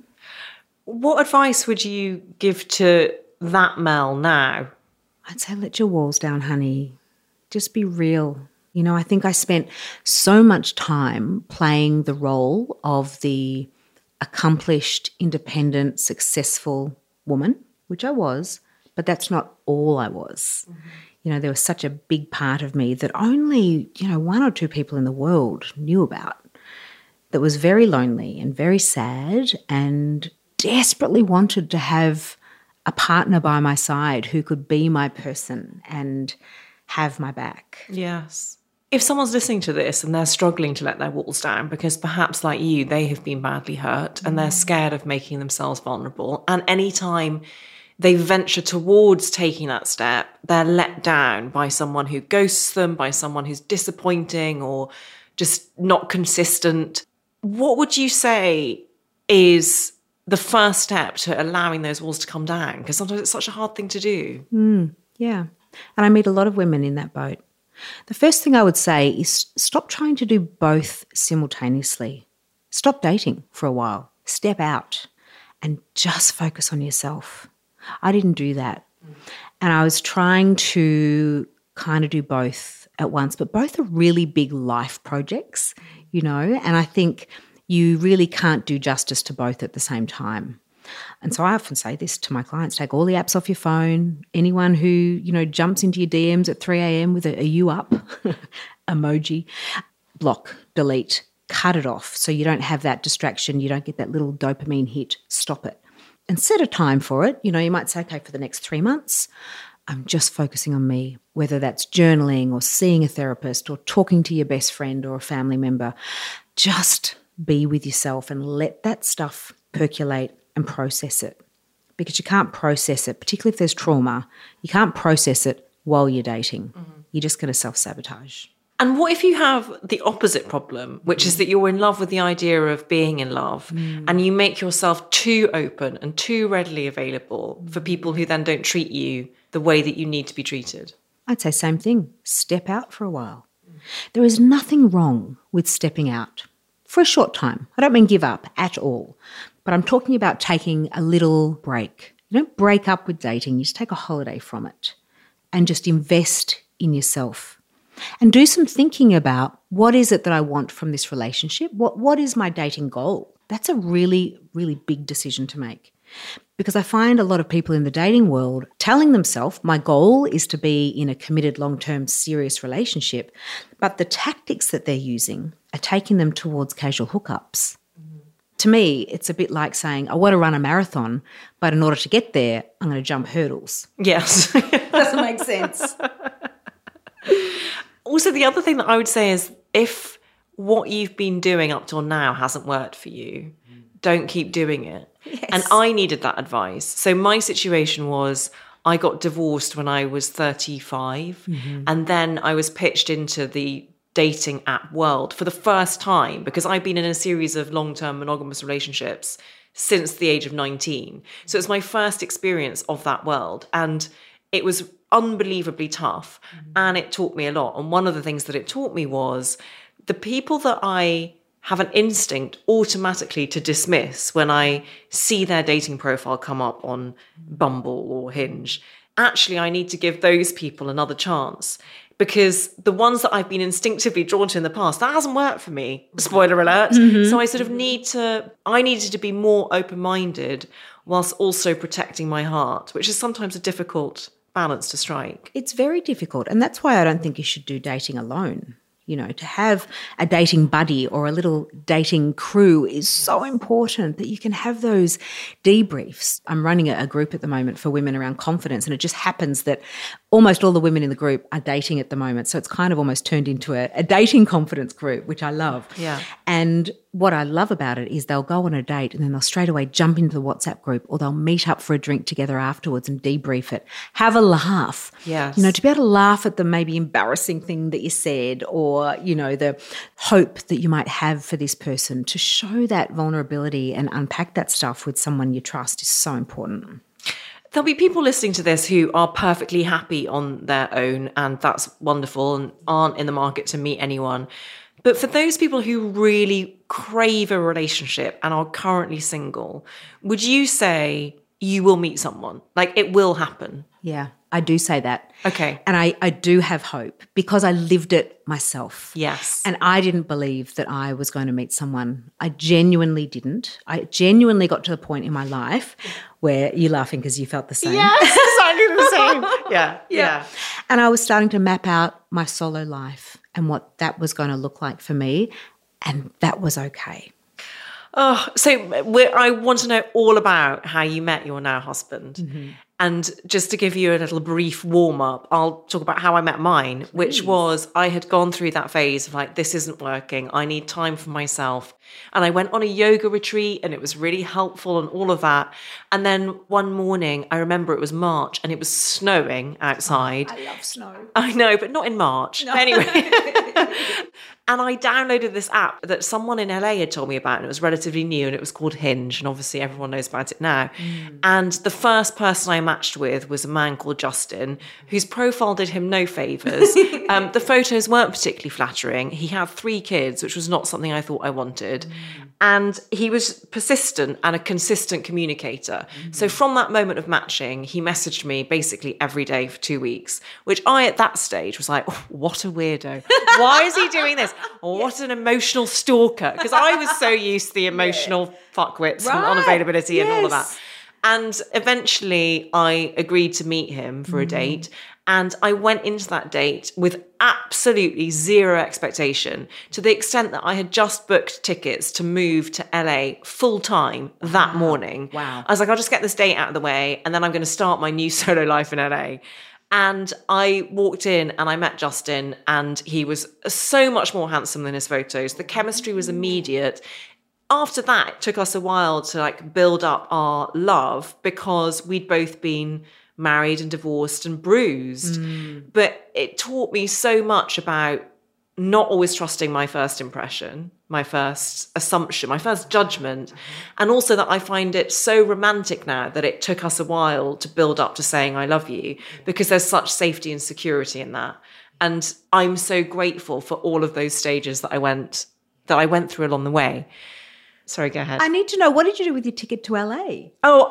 What advice would you give to that Mel now? I'd say let your walls down, honey. Just be real. I think I spent so much time playing the role of the accomplished, independent, successful woman, which I was, but that's not all I was. There was such a big part of me that only, one or two people in the world knew about, that was very lonely and very sad and desperately wanted to have a partner by my side who could be my person and have my back. Yes. If someone's listening to this and they're struggling to let their walls down because perhaps like you, they have been badly hurt and they're scared of making themselves vulnerable, and anytime they venture towards taking that step, they're let down by someone who ghosts them, by someone who's disappointing or just not consistent, what would you say is the first step to allowing those walls to come down? Because sometimes it's such a hard thing to do. Yeah. And I meet a lot of women in that boat. The first thing I would say is stop trying to do both simultaneously. Stop dating for a while. Step out and just focus on yourself. I didn't do that. And I was trying to kind of do both at once, but both are really big life projects, and I think you really can't do justice to both at the same time. And so I often say this to my clients: take all the apps off your phone. Anyone who, jumps into your DMs at 3 a.m. with a you up emoji, block, delete, cut it off so you don't have that distraction, you don't get that little dopamine hit. Stop it. And set a time for it. You might say, okay, for the next 3 months, I'm just focusing on me, whether that's journaling or seeing a therapist or talking to your best friend or a family member. Just be with yourself and let that stuff percolate and process it, because you can't process it, particularly if there's trauma, you can't process it while you're dating. You're just going to self-sabotage. And what if you have the opposite problem, which is that you're in love with the idea of being in love and you make yourself too open and too readily available for people who then don't treat you the way that you need to be treated? I'd say same thing. Step out for a while. There is nothing wrong with stepping out for a short time. I don't mean give up at all, but I'm talking about taking a little break. You don't break up with dating, you just take a holiday from it and just invest in yourself and do some thinking about what is it that I want from this relationship? What is my dating goal? That's a really, really big decision to make, because I find a lot of people in the dating world telling themselves, my goal is to be in a committed, long-term, serious relationship, but the tactics that they're using are taking them towards casual hookups. To me, it's a bit like saying, I want to run a marathon, but in order to get there, I'm going to jump hurdles. Yes. Doesn't make sense. Also, the other thing that I would say is if what you've been doing up till now hasn't worked for you, don't keep doing it. Yes. And I needed that advice. So my situation was I got divorced when I was 35 and then I was pitched into the dating app world for the first time, because I've been in a series of long-term monogamous relationships since the age of 19. So it's my first experience of that world, and it was unbelievably tough and it taught me a lot. And one of the things that it taught me was the people that I have an instinct automatically to dismiss when I see their dating profile come up on Bumble or Hinge, actually I need to give those people another chance, because the ones that I've been instinctively drawn to in the past, that hasn't worked for me. Spoiler alert. So I sort of I needed to be more open-minded whilst also protecting my heart, which is sometimes a difficult balance to strike. It's very difficult. And that's why I don't think you should do dating alone. To have a dating buddy or a little dating crew is so important, that you can have those debriefs. I'm running a group at the moment for women around confidence, and it just happens that almost all the women in the group are dating at the moment. So it's kind of almost turned into a dating confidence group, which I love. Yeah. And what I love about it is they'll go on a date and then they'll straight away jump into the WhatsApp group, or they'll meet up for a drink together afterwards and debrief it. Have a laugh. Yes. You know, to be able to laugh at the maybe embarrassing thing that you said, or, you know, the hope that you might have for this person. To show that vulnerability and unpack that stuff with someone you trust is so important. There'll be people listening to this who are perfectly happy on their own, and that's wonderful, and aren't in the market to meet anyone. But for those people who really crave a relationship and are currently single, would you say you will meet someone? Like, it will happen? Yeah, I do say that. Okay. And I do have hope because I lived it myself. Yes. And I didn't believe that I was going to meet someone. I genuinely didn't. I genuinely got to the point in my life where you're laughing because you felt the same. Yes, exactly the same. Yeah. And I was starting to map out my solo life and what that was going to look like for me. And that was okay. Oh, so I want to know all about how you met your now husband. Mm-hmm. And just to give you a little brief warm-up, I'll talk about how I met mine, which was I had gone through that phase of like, this isn't working. I need time for myself. And I went on a yoga retreat and it was really helpful and all of that. And then one morning, I remember it was March and it was snowing outside. I love snow. I know, but not in March. No. Anyway. And I downloaded this app that someone in LA had told me about, and it was relatively new, and it was called Hinge, and obviously everyone knows about it now. And the first person I matched with was a man called Justin, whose profile did him no favours. The photos weren't particularly flattering. He had 3 kids, which was not something I thought I wanted. And he was persistent and a consistent communicator. So from that moment of matching, he messaged me basically every day for 2 weeks, which I, at that stage, was like, oh, what a weirdo. Why is he doing this? What an emotional stalker. Because I was so used to the emotional fuckwits and unavailability and all of that. And eventually I agreed to meet him for a date. And I went into that date with absolutely zero expectation, to the extent that I had just booked tickets to move to LA full time that morning. Wow. I was like, I'll just get this date out of the way and then I'm going to start my new solo life in LA. And I walked in and I met Justin, and he was so much more handsome than his photos. The chemistry was immediate. After that, it took us a while to like build up our love because we'd both been married and divorced and bruised. But it taught me so much about not always trusting my first impression, my first assumption, my first judgment. And also that I find it so romantic now that it took us a while to build up to saying I love you, because there's such safety and security in that. And I'm so grateful for all of those stages that I went through along the way. Sorry, go ahead. I need to know, what did you do with your ticket to LA? Oh,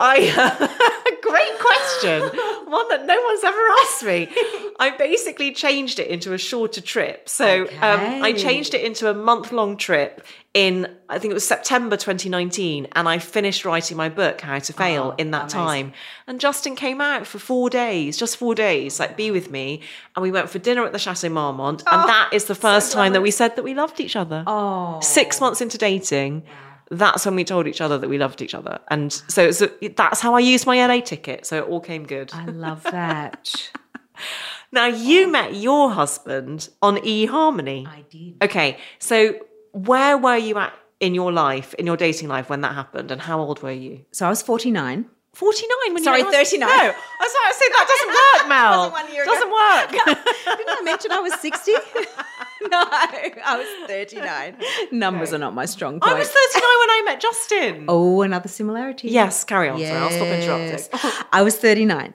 great question. One that no one's ever asked me. I basically changed it into a shorter trip. So I changed it into a month-long trip in, I think it was September 2019, and I finished writing my book, How to Fail, in that time. And Justin came out for 4 days, just 4 days, like be with me. And we went for dinner at the Chateau Marmont. And that is the first time that we said that we loved each other. 6 months into dating. That's when we told each other that we loved each other. And so that's how I used my LA ticket. So it all came good. I love that. Now, you met your husband on eHarmony. I did. Okay. So where were you at in your life, in your dating life, when that happened? And how old were you? So I was 49. 49 when Sorry, you were 39. No, I was about to say that doesn't work, Mel. Wasn't 1 year doesn't work. Didn't I mention I was 60? No, I was 39. Numbers are not my strong point. I was 39 when I met Justin. Oh, another similarity. Yes, carry on. Sorry, I'll stop interrupting. I was 39.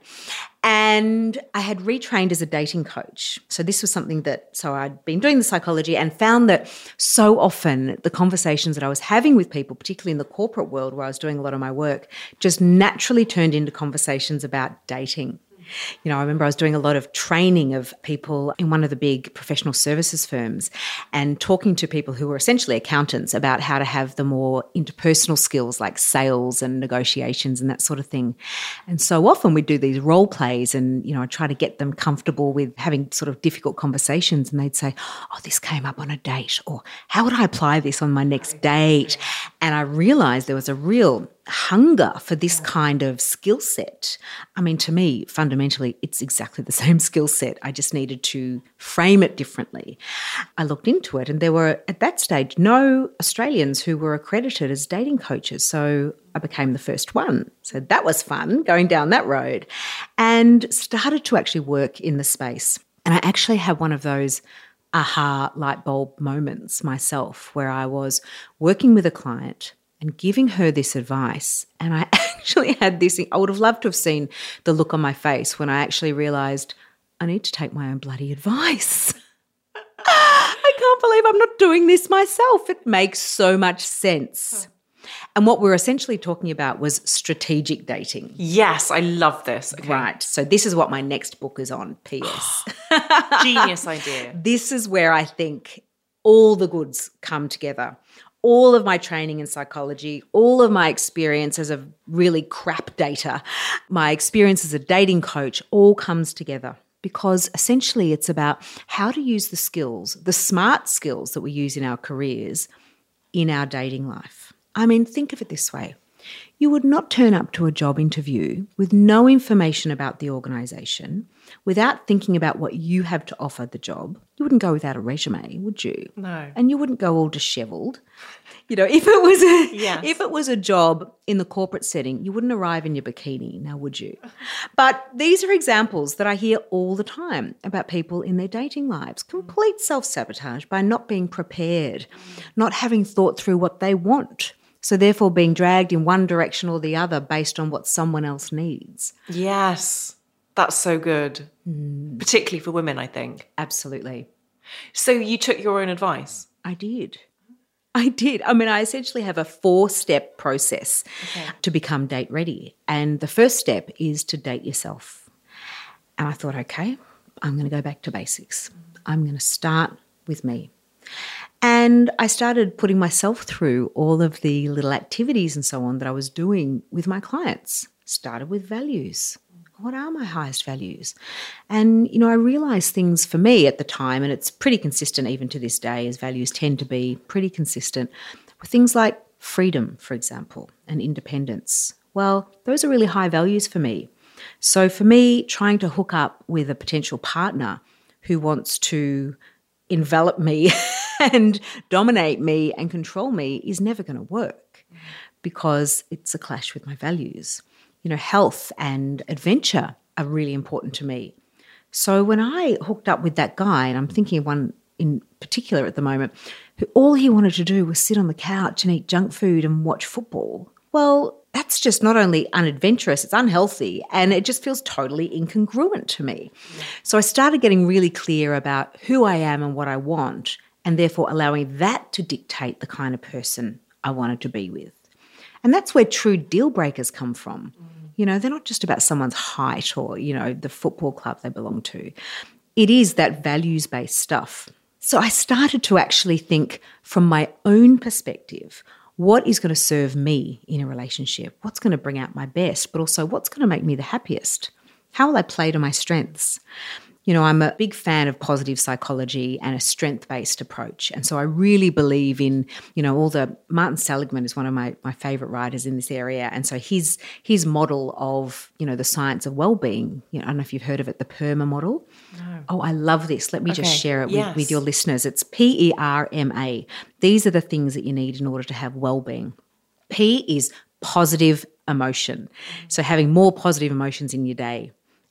And I had retrained as a dating coach. So this was something so I'd been doing the psychology and found that so often the conversations that I was having with people, particularly in the corporate world where I was doing a lot of my work, just naturally turned into conversations about dating. You know, I remember I was doing a lot of training of people in one of the big professional services firms and talking to people who were essentially accountants about how to have the more interpersonal skills like sales and negotiations and that sort of thing. And so often we'd do these role plays and, you know, I'd try to get them comfortable with having sort of difficult conversations, and they'd say, oh, this came up on a date, or how would I apply this on my next date? And I realised there was a real hunger for this kind of skill set. I mean, to me, fundamentally, it's exactly the same skill set. I just needed to frame it differently. I looked into it, and there were, at that stage, no Australians who were accredited as dating coaches. So I became the first one. So that was fun, going down that road, and started to actually work in the space. And I actually had one of those aha light bulb moments myself, where I was working with a client and giving her this advice. And I actually had this, I would have loved to have seen the look on my face when I actually realised I need to take my own bloody advice. I can't believe I'm not doing this myself. It makes so much sense. And what we're essentially talking about was strategic dating. Yes, I love this. Okay. Right. So this is what my next book is on, PS. Genius idea. This is where I think all the goods come together. All of my training in psychology, all of my experience as a really crap dater, my experience as a dating coach, all comes together, because essentially it's about how to use the skills, the smart skills that we use in our careers, in our dating life. I mean, think of it this way. You would not turn up to a job interview with no information about the organisation, without thinking about what you have to offer the job. You wouldn't go without a resume, would you? No. And you wouldn't go all dishevelled. You know, if it was a job in the corporate setting, you wouldn't arrive in your bikini, now would you? But these are examples that I hear all the time about people in their dating lives. Complete self-sabotage by not being prepared, not having thought through what they want. So therefore being dragged in one direction or the other based on what someone else needs. Yes, that's so good, particularly for women, I think. Absolutely. So you took your own advice? I did. I mean, I essentially have a 4-step process to become date ready. And the first step is to date yourself. And I thought, okay, I'm going to go back to basics. I'm going to start with me. And I started putting myself through all of the little activities and so on that I was doing with my clients. Started with values. What are my highest values? And, you know, I realised things for me at the time, and it's pretty consistent even to this day, as values tend to be pretty consistent, with things like freedom, for example, and independence. Well, those are really high values for me. So for me, trying to hook up with a potential partner who wants to envelop me and dominate me and control me is never going to work, because it's a clash with my values. You know, health and adventure are really important to me. So when I hooked up with that guy, and I'm thinking of one in particular at the moment, who all he wanted to do was sit on the couch and eat junk food and watch football, well, that's just not only unadventurous, it's unhealthy, and it just feels totally incongruent to me. So I started getting really clear about who I am and what I want, and therefore allowing that to dictate the kind of person I wanted to be with. And that's where true deal breakers come from. You know, they're not just about someone's height or, you know, the football club they belong to. It is that values-based stuff. So I started to actually think from my own perspective, what is going to serve me in a relationship? What's going to bring out my best, but also what's going to make me the happiest? How will I play to my strengths? You know, I'm a big fan of positive psychology and a strength-based approach. And so I really believe in, you know, Martin Seligman is one of my favourite writers in this area. And so his model of, you know, the science of well-being, you know, I don't know if you've heard of it, the PERMA model. No. Oh, I love this. Let me just share it with your listeners. It's PERMA. These are the things that you need in order to have well-being. P is positive emotion. So having more positive emotions in your day.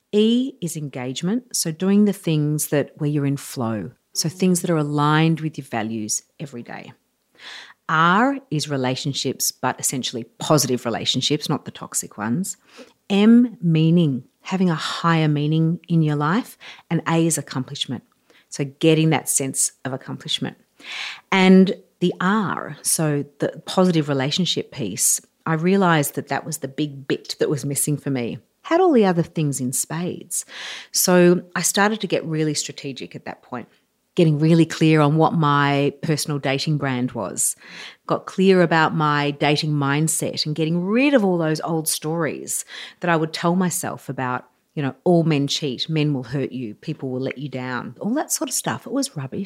E is engagement, so doing the things where you're in flow, so things that are aligned with your values every day. R is relationships, but essentially positive relationships, not the toxic ones. M, meaning, having a higher meaning in your life. And A is accomplishment, so getting that sense of accomplishment. And the R, so the positive relationship piece, I realised that was the big bit that was missing for me. Had all the other things in spades. So I started to get really strategic at that point, getting really clear on what my personal dating brand was, got clear about my dating mindset and getting rid of all those old stories that I would tell myself about, you know, all men cheat, men will hurt you, people will let you down, all that sort of stuff. It was rubbish.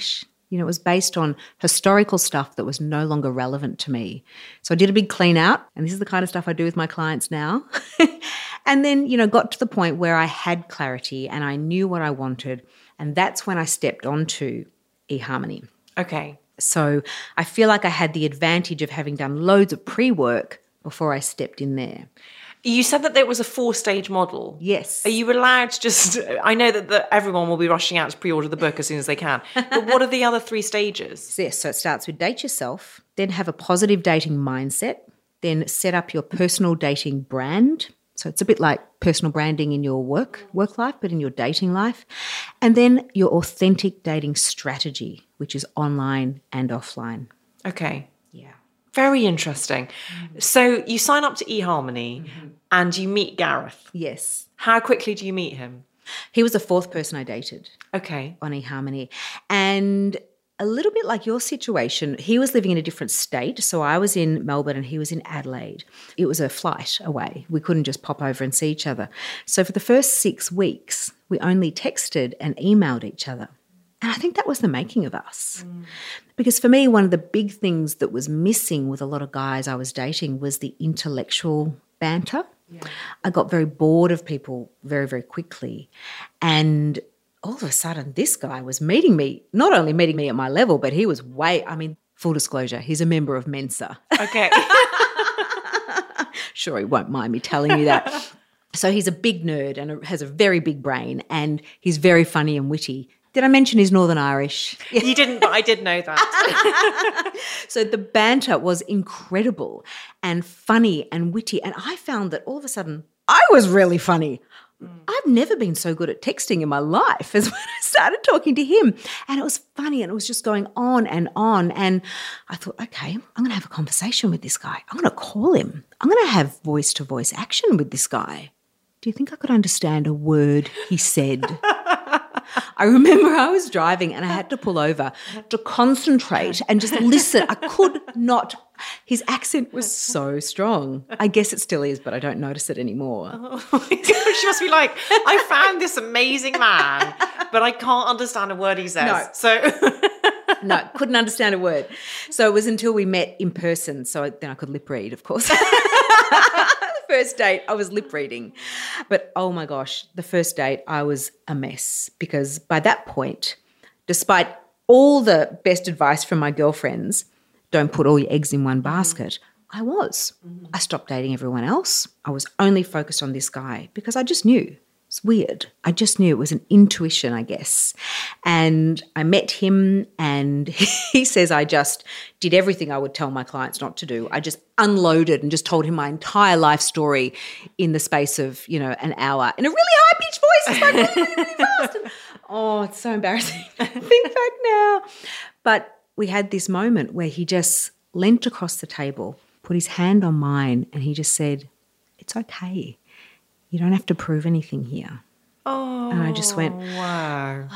You know, it was based on historical stuff that was no longer relevant to me. So I did a big clean out, and this is the kind of stuff I do with my clients now. And then, you know, got to the point where I had clarity and I knew what I wanted. And that's when I stepped onto eHarmony. Okay. So I feel like I had the advantage of having done loads of pre-work before I stepped in there. You said that there was a 4-stage model. Yes. Are you allowed to just... I know that everyone will be rushing out to pre-order the book as soon as they can. But what are the other 3 stages? Yes, so it starts with date yourself, then have a positive dating mindset, then set up your personal dating brand. So it's a bit like personal branding in your work life, but in your dating life. And then your authentic dating strategy, which is online and offline. Okay. Yeah. Very interesting. So you sign up to eHarmony and you meet Gareth. Yes. How quickly do you meet him? He was the 4th person I dated. Okay. On eHarmony. And a little bit like your situation, he was living in a different state. So I was in Melbourne and he was in Adelaide. It was a flight away. We couldn't just pop over and see each other. So for the first 6 weeks, we only texted and emailed each other. And I think that was the making of us. Because for me, one of the big things that was missing with a lot of guys I was dating was the intellectual banter. Yeah. I got very bored of people very, very quickly. And all of a sudden, this guy was not only meeting me at my level, but he was full disclosure, he's a member of Mensa. Okay. Sure, he won't mind me telling you that. So he's a big nerd and has a very big brain, and he's very funny and witty. Did I mention he's Northern Irish? You didn't, but I did know that. So the banter was incredible and funny and witty, and I found that all of a sudden I was really funny. I've never been so good at texting in my life as when I started talking to him. And it was funny and it was just going on. And I thought, okay, I'm going to have a conversation with this guy. I'm going to call him. I'm going to have voice-to-voice action with this guy. Do you think I could understand a word he said? I remember I was driving and I had to pull over to concentrate and just listen. I could not. His accent was so strong. I guess it still is, but I don't notice it anymore. Oh my gosh, she must be like, I found this amazing man, but I can't understand a word he says. No, couldn't understand a word. So it was until we met in person. So then I could lip read, of course. First date, I was lip reading. But oh my gosh, the first date, I was a mess because by that point, despite all the best advice from my girlfriends, don't put all your eggs in one basket, I was. I stopped dating everyone else. I was only focused on this guy because I just knew. It's weird. I just knew it was an intuition, I guess. And I met him and he says I just did everything I would tell my clients not to do. I just unloaded and just told him my entire life story in the space of, an hour in a really high-pitched voice. It's like really, really, really fast. And, it's so embarrassing to think back now. But we had this moment where he just leant across the table, put his hand on mine, and he just said, "It's okay. You don't have to prove anything here." Oh, and I just went, wow.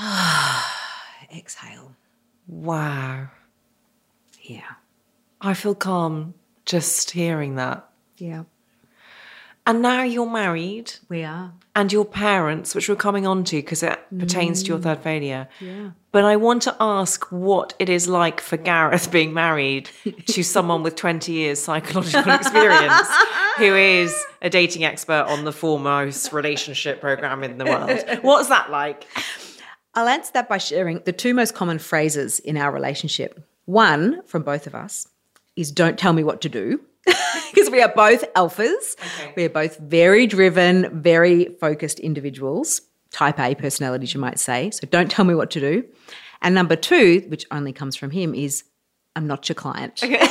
Exhale. Wow. Yeah. I feel calm just hearing that. Yeah. And now you're married. We are. And your parents, which we're coming on to because it pertains to your third failure. Yeah. But I want to ask what it is like for Gareth being married to someone with 20 years psychological experience who is a dating expert on the foremost relationship program in the world. What's that like? I'll answer that by sharing the 2 most common phrases in our relationship. One, from both of us, is "don't tell me what to do." Because we are both alphas. Okay. We are both very driven, very focused individuals, type A personalities, you might say. So don't tell me what to do. And number 2, which only comes from him, is "I'm not your client." Okay.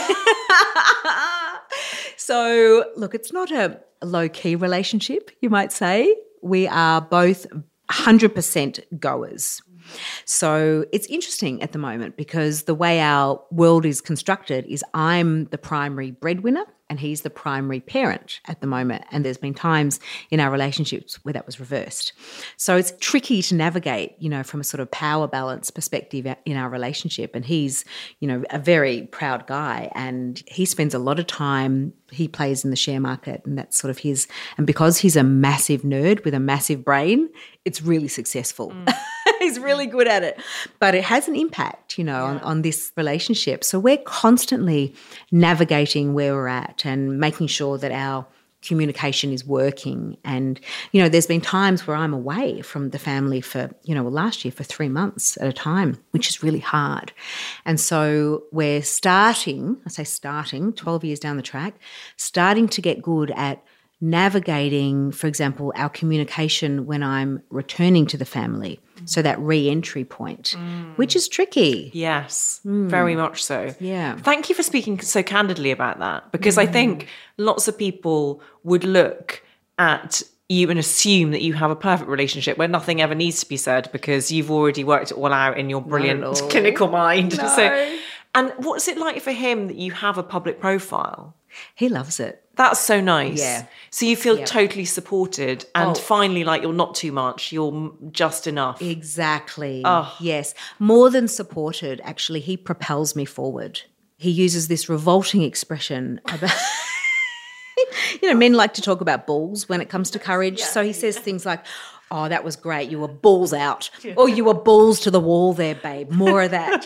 So, look, it's not a low-key relationship, you might say. We are both 100% goers. So it's interesting at the moment because the way our world is constructed is I'm the primary breadwinner and he's the primary parent at the moment. And there's been times in our relationships where that was reversed. So it's tricky to navigate, from a sort of power balance perspective in our relationship. And he's, a very proud guy, and he spends a lot of time, he plays in the share market, and that's sort of his, and because he's a massive nerd with a massive brain, it's really successful. He's really good at it. But it has an impact, on this relationship. So we're constantly navigating where we're at and making sure that our communication is working. And, there's been times where I'm away from the family for, last year for 3 months at a time, which is really hard. And so we're starting 12 years down the track, starting to get good at navigating, for example, our communication when I'm returning to the family. So that re-entry point, which is tricky. Yes, very much so. Yeah. Thank you for speaking so candidly about that, because I think lots of people would look at you and assume that you have a perfect relationship where nothing ever needs to be said because you've already worked it all out in your brilliant clinical mind. No. So, and what's it like for him that you have a public profile? He loves it. That's so nice. Yeah. So you feel totally supported and finally like you're not too much, you're just enough. Exactly. Oh. Yes. More than supported, actually, he propels me forward. He uses this revolting expression about... men like to talk about balls when it comes to courage. So he says things like, oh, that was great. You were balls out. Or you were balls to the wall there, babe. More of that,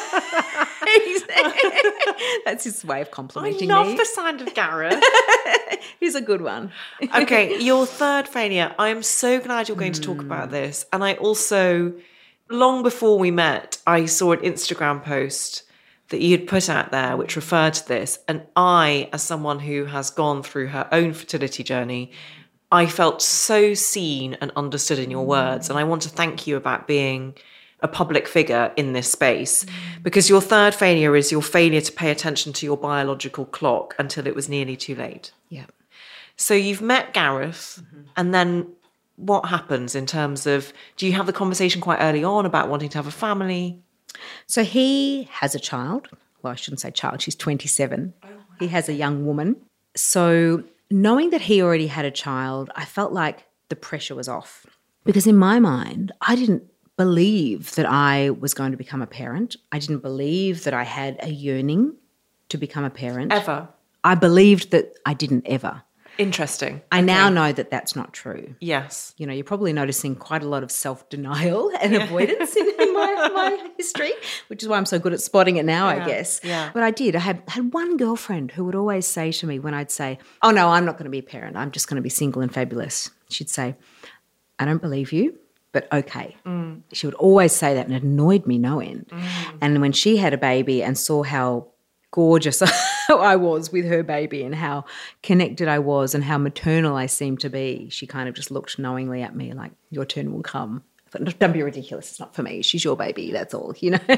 That's his way of complimenting me. I love the sound of Gareth. He's a good one. Okay, your third failure. I am so glad you're going to talk about this. And I also, long before we met, I saw an Instagram post that you had put out there which referred to this. And I, as someone who has gone through her own fertility journey, I felt so seen and understood in your words. And I want to thank you about being a public figure in this space, because your third failure is your failure to pay attention to your biological clock until it was nearly too late. Yeah. So you've met Gareth, and then what happens in terms of, do you have the conversation quite early on about wanting to have a family? So he has a child. Well, I shouldn't say child. She's 27. Oh, wow. He has a young woman. So knowing that he already had a child, I felt like the pressure was off, because in my mind, I didn't believe that I was going to become a parent. I didn't believe that I had a yearning to become a parent. Ever? I believed that I didn't ever. Interesting. I now know that that's not true. Yes. You're probably noticing quite a lot of self-denial and avoidance in my history, which is why I'm so good at spotting it now, I guess. Yeah. But I did. I had one girlfriend who would always say to me when I'd say, oh, no, I'm not going to be a parent. I'm just going to be single and fabulous. She'd say, I don't believe you, but okay. She would always say that, and it annoyed me no end. And when she had a baby and saw how gorgeous I was with her baby and how connected I was and how maternal I seemed to be, she kind of just looked knowingly at me like, your turn will come. I thought, don't be ridiculous. It's not for me. She's your baby. That's all,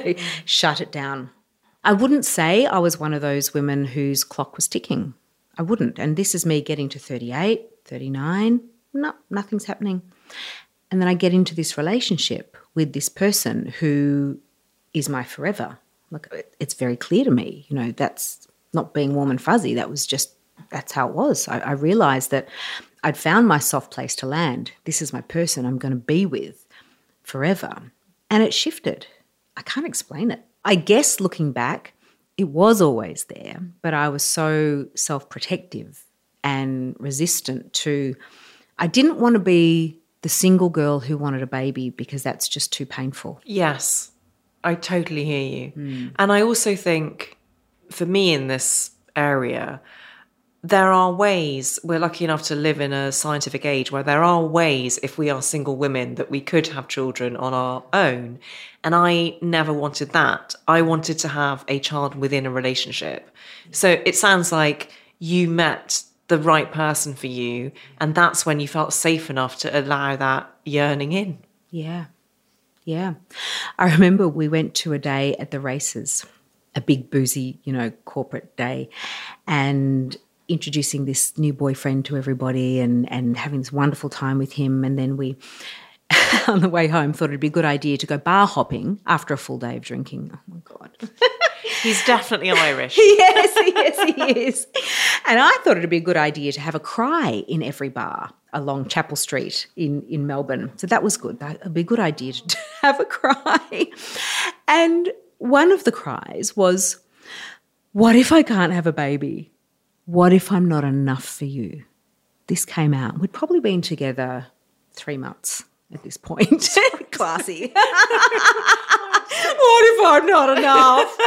Shut it down. I wouldn't say I was one of those women whose clock was ticking. I wouldn't. And this is me getting to 38, 39. No, nothing's happening. And then I get into this relationship with this person who is my forever. Look, it's very clear to me, that's not being warm and fuzzy. That's how it was. I realised that I'd found my soft place to land. This is my person I'm going to be with forever. And it shifted. I can't explain it. I guess looking back, it was always there, but I was so self-protective and resistant to, I didn't want to be the single girl who wanted a baby because that's just too painful. Yes. I totally hear you. And I also think for me in this area, there are ways, we're lucky enough to live in a scientific age where there are ways, if we are single women, that we could have children on our own. And I never wanted that. I wanted to have a child within a relationship. So it sounds like you met the right person for you, and that's when you felt safe enough to allow that yearning in. Yeah. Yeah. I remember we went to a day at the races, a big boozy, corporate day, and introducing this new boyfriend to everybody and having this wonderful time with him. And then we, on the way home, thought it'd be a good idea to go bar hopping after a full day of drinking. Oh, my God. He's definitely Irish. Yes, he is. And I thought it'd be a good idea to have a cry in every bar along Chapel Street in Melbourne. So that was good. That would be a good idea to have a cry. And one of the cries was, what if I can't have a baby? What if I'm not enough for you? This came out. We'd probably been together 3 months at this point. Classy. What if I'm not enough?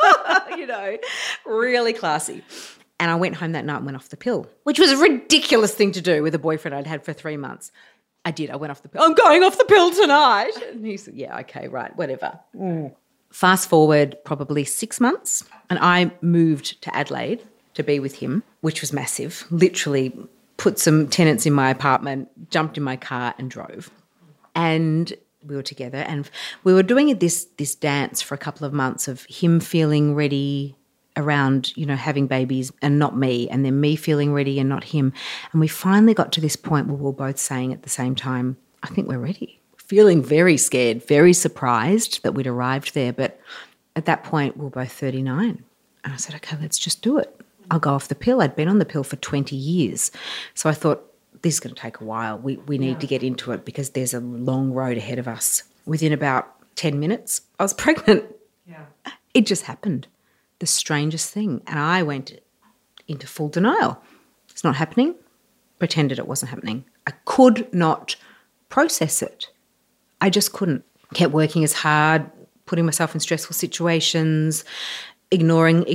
Really classy. And I went home that night and went off the pill, which was a ridiculous thing to do with a boyfriend I'd had for 3 months. I did. I went off the pill. I'm going off the pill tonight. And he said, yeah, okay, right, whatever. Fast forward probably 6 months, and I moved to Adelaide to be with him, which was massive. Literally put some tenants in my apartment, jumped in my car and drove. And we were together, and we were doing this dance for a couple of months of him feeling ready around, having babies and not me, and then me feeling ready and not him. And we finally got to this point where we were both saying at the same time, I think we're ready. Feeling very scared, very surprised that we'd arrived there. But at that point, we were both 39. And I said, okay, let's just do it. I'll go off the pill. I'd been on the pill for 20 years. So I thought, this is going to take a while. We need to get into it because there's a long road ahead of us. Within about 10 minutes, I was pregnant. Yeah. It just happened. The strangest thing. And I went into full denial. It's not happening. Pretended it wasn't happening. I could not process it. I just couldn't. Kept working as hard, putting myself in stressful situations, ignoring,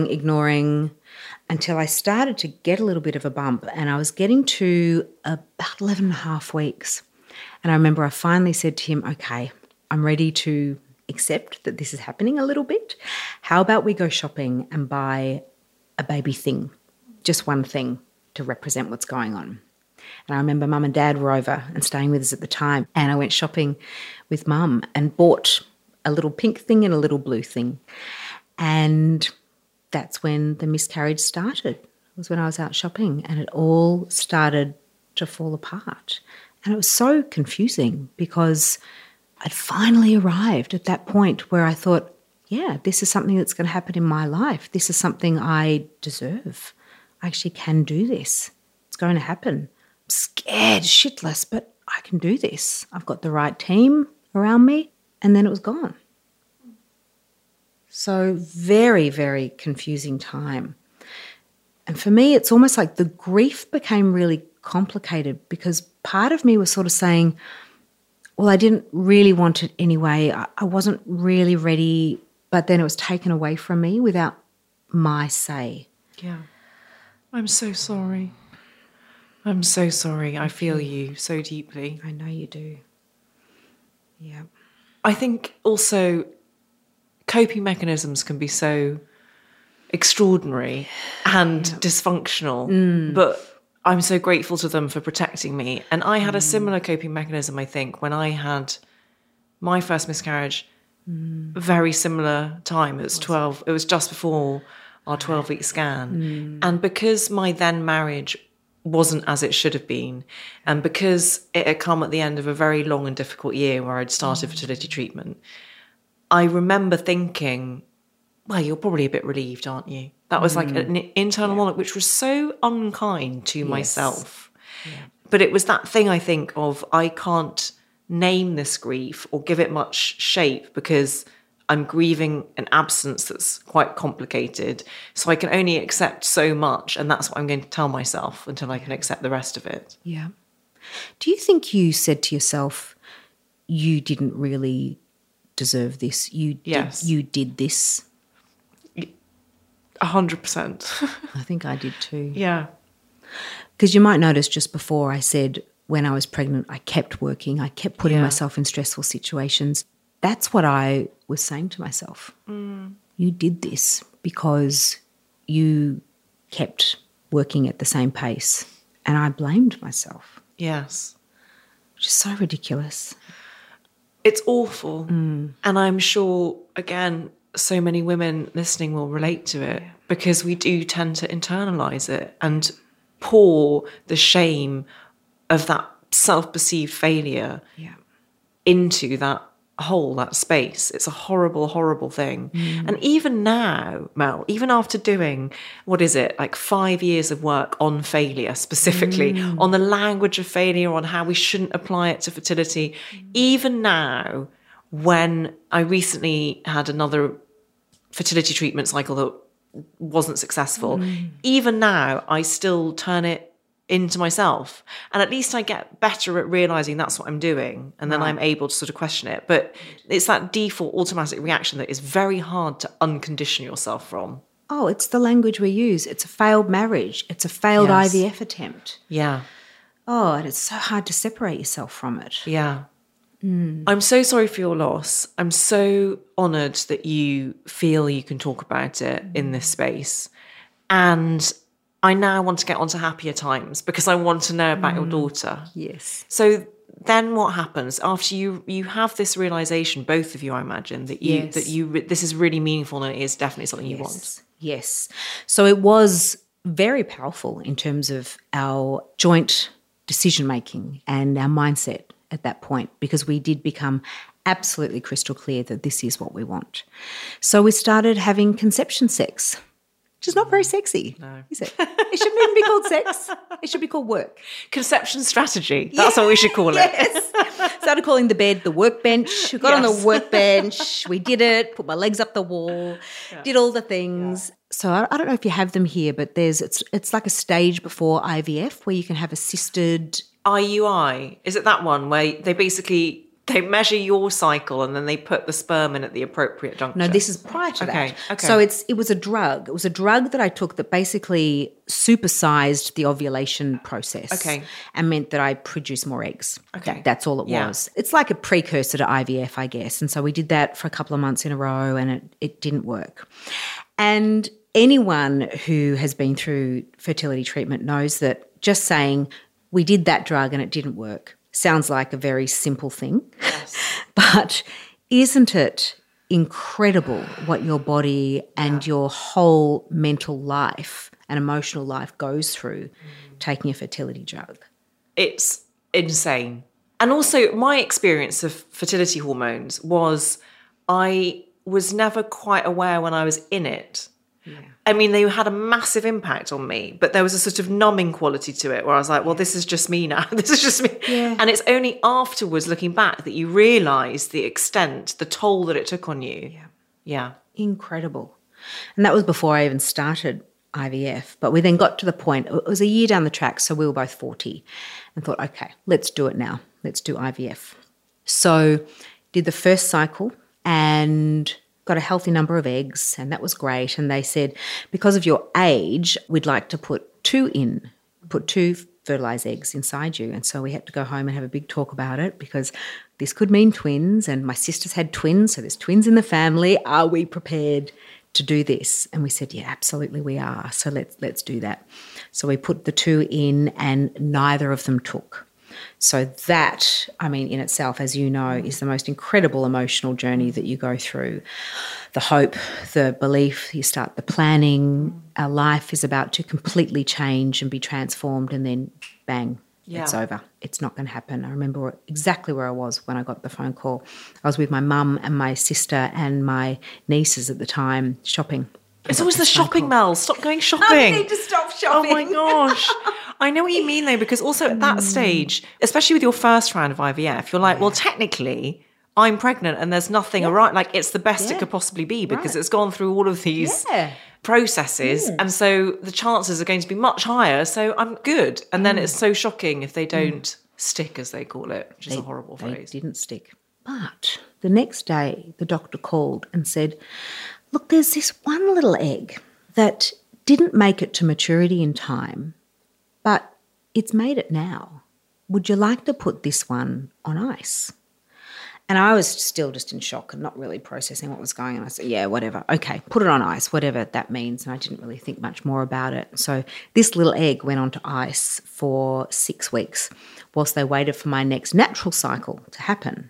until I started to get a little bit of a bump, and I was getting to about 11 and a half weeks. And I remember I finally said to him, okay, I'm ready to accept that this is happening a little bit. How about we go shopping and buy a baby thing, just one thing to represent what's going on. And I remember Mum and Dad were over and staying with us at the time, and I went shopping with Mum and bought a little pink thing and a little blue thing. And that's when the miscarriage started. It was when I was out shopping, and it all started to fall apart. And it was so confusing because I'd finally arrived at that point where I thought, yeah, this is something that's going to happen in my life. This is something I deserve. I actually can do this. It's going to happen. I'm scared shitless, but I can do this. I've got the right team around me. And then it was gone. So very, very confusing time. And for me, it's almost like the grief became really complicated because part of me was sort of saying, well, I didn't really want it anyway. I wasn't really ready, but then it was taken away from me without my say. Yeah. I'm so sorry. I'm so sorry. I feel you so deeply. I know you do. Yeah. I think also coping mechanisms can be so extraordinary and dysfunctional, but I'm so grateful to them for protecting me. And I had a similar coping mechanism, I think, when I had my first miscarriage, very similar time. It was 12. It was just before our 12-week scan. And because my then marriage wasn't as it should have been, and because it had come at the end of a very long and difficult year where I'd started fertility treatment, I remember thinking, well, you're probably a bit relieved, aren't you? That was like an internal monologue, which was so unkind to myself. Yeah. But it was that thing, I think, of I can't name this grief or give it much shape because I'm grieving an absence that's quite complicated. So I can only accept so much, and that's what I'm going to tell myself until I can accept the rest of it. Yeah. Do you think you said to yourself, you didn't really deserve this? You did this? 100%. I think I did too. Yeah. Because you might notice just before I said when I was pregnant, I kept working. I kept putting myself in stressful situations. That's what I was saying to myself. You did this because you kept working at the same pace. And I blamed myself. Yes. Which is so ridiculous. It's awful. And I'm sure, again, so many women listening will relate to it because we do tend to internalise it and pour the shame of that self-perceived failure into that hole, that space. It's a horrible, horrible thing. And even now, Mel, even after doing, what is it, like 5 years of work on failure specifically, on the language of failure, on how we shouldn't apply it to fertility, even now, when I recently had another fertility treatment cycle that wasn't successful, even now, I still turn it into myself, and at least I get better at realizing that's what I'm doing, and then I'm able to sort of question it. But it's that default automatic reaction that is very hard to uncondition yourself from. Oh, it's the language we use. It's a failed marriage. It's a failed IVF attempt. Yeah. Oh, and it's so hard to separate yourself from it. Yeah. I'm so sorry for your loss. I'm so honoured that you feel you can talk about it in this space. And I now want to get on to happier times because I want to know about your daughter. Yes. So then what happens after you have this realization, both of you, I imagine, that this is really meaningful and it is definitely something you want. Yes. So it was very powerful in terms of our joint decision making and our mindset at that point, because we did become absolutely crystal clear that this is what we want. So we started having conception sex, which is not very sexy, is it? It shouldn't even be called sex. It should be called work. Conception strategy. That's what we should call it. Yes. Started calling the bed the workbench. We got on the workbench. We did it, put my legs up the wall, did all the things. So I don't know if you have them here, but it's like a stage before IVF where you can have assisted IUI. Is it that one where they measure your cycle and then they put the sperm in at the appropriate juncture? No, this is prior to that. Okay. So it was a drug. It was a drug that I took that basically supersized the ovulation process. Okay. And meant that I produced more eggs. Okay. That's all it was. It's like a precursor to IVF, I guess. And so we did that for a couple of months in a row and it didn't work. And anyone who has been through fertility treatment knows that just saying we did that drug and it didn't work sounds like a very simple thing. Yes. But isn't it incredible what your body and your whole mental life and emotional life goes through taking a fertility drug? It's insane. And also my experience of fertility hormones was I was never quite aware when I was in it. Yeah. I mean, they had a massive impact on me, but there was a sort of numbing quality to it where I was like, well, this is just me now. This is just me. Yeah. And it's only afterwards, looking back, that you realise the extent, the toll that it took on you. Yeah. Incredible. And that was before I even started IVF. But we then got to the point, it was a year down the track, so we were both 40, and thought, okay, let's do it now. Let's do IVF. So did the first cycle and got a healthy number of eggs, and that was great. And they said, because of your age, we'd like to put two fertilised eggs inside you. And so we had to go home and have a big talk about it because this could mean twins, and my sisters had twins, so there's twins in the family. Are we prepared to do this? And we said, yeah, absolutely we are. So let's do that. So we put the two in and neither of them took. So that, I mean, in itself, as you know, is the most incredible emotional journey that you go through. The hope, the belief, you start the planning. Our life is about to completely change and be transformed, and then bang, it's over. It's not going to happen. I remember exactly where I was when I got the phone call. I was with my mum and my sister and my nieces at the time shopping. It's always the shopping, Mel. Stop going shopping. I need to stop shopping. Oh, my gosh. I know what you mean, though, because also at that stage, especially with your first round of IVF, you're like, well, technically, I'm pregnant and there's nothing awry. Like, it's the best it could possibly be because it's gone through all of these processes. And so the chances are going to be much higher. So I'm good. And then it's so shocking if they don't stick, as they call it, which is a horrible phrase. They didn't stick. But the next day, the doctor called and said, look, there's this one little egg that didn't make it to maturity in time, but it's made it now. Would you like to put this one on ice? And I was still just in shock and not really processing what was going on. I said, yeah, whatever. Okay, put it on ice, whatever that means. And I didn't really think much more about it. So this little egg went onto ice for 6 weeks whilst they waited for my next natural cycle to happen.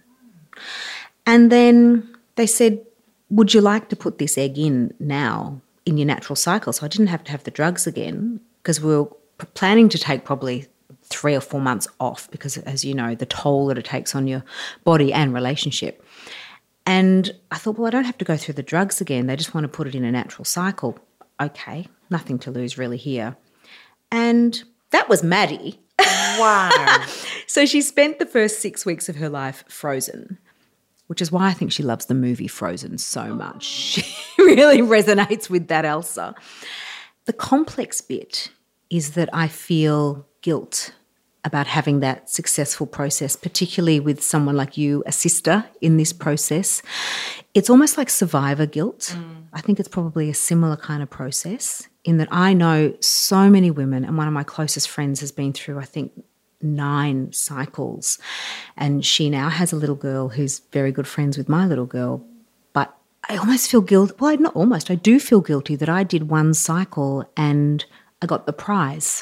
And then they said, would you like to put this egg in now in your natural cycle? So I didn't have to have the drugs again because we were planning to take probably 3 or 4 months off because, as you know, the toll that it takes on your body and relationship. And I thought, well, I don't have to go through the drugs again. They just want to put it in a natural cycle. Okay, nothing to lose really here. And that was Maddie. Wow. So she spent the first 6 weeks of her life frozen, which is why I think she loves the movie Frozen so much. She really resonates with that Elsa. The complex bit is that I feel guilt about having that successful process, particularly with someone like you, a sister in this process. It's almost like survivor guilt. I think it's probably a similar kind of process in that I know so many women, and one of my closest friends has been through, I think, 9 cycles, and she now has a little girl who's very good friends with my little girl. But I almost feel guilty. Well, not almost. I do feel guilty that I did one cycle and I got the prize.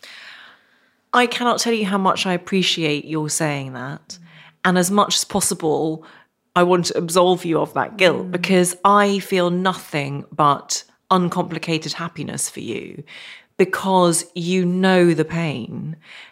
I cannot tell you how much I appreciate your saying that. And as much as possible, I want to absolve you of that guilt because I feel nothing but uncomplicated happiness for you because you know the pain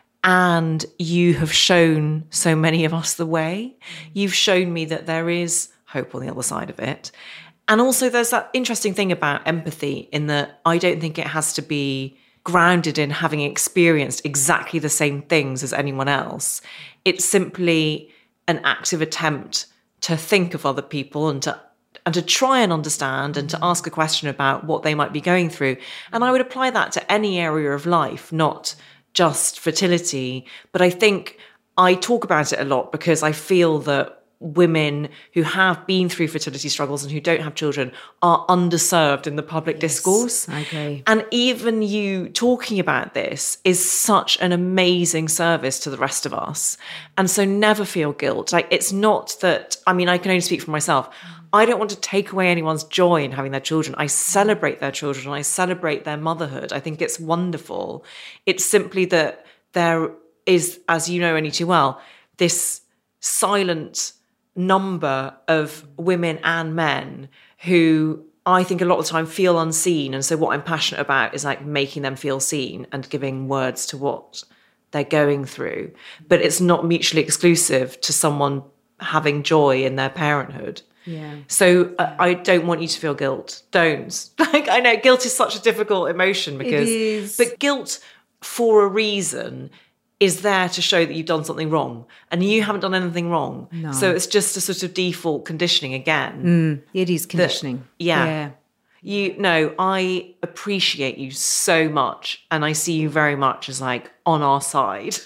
and you have shown so many of us the way. You've shown me that there is hope on the other side of it. And also there's that interesting thing about empathy in that I don't think it has to be grounded in having experienced exactly the same things as anyone else. It's simply an active attempt to think of other people and to try and understand and to ask a question about what they might be going through. And I would apply that to any area of life, not just fertility. But I think I talk about it a lot because I feel that women who have been through fertility struggles and who don't have children are underserved in the public discourse. I agree. And even you talking about this is such an amazing service to the rest of us. And so never feel guilt. Like, it's not that, I mean, I can only speak for myself. I don't want to take away anyone's joy in having their children. I celebrate their children. I celebrate their motherhood. I think it's wonderful. It's simply that there is, as you know only too well, this silent number of women and men who I think a lot of the time feel unseen. And so what I'm passionate about is like making them feel seen and giving words to what they're going through. But it's not mutually exclusive to someone having joy in their parenthood. Yeah. So I don't want you to feel guilt. Don't. Like, I know guilt is such a difficult emotion because, it is. But guilt for a reason is there to show that you've done something wrong, and you haven't done anything wrong. No. So it's just a sort of default conditioning again. It is conditioning. Yeah. You know, I appreciate you so much, and I see you very much as like on our side.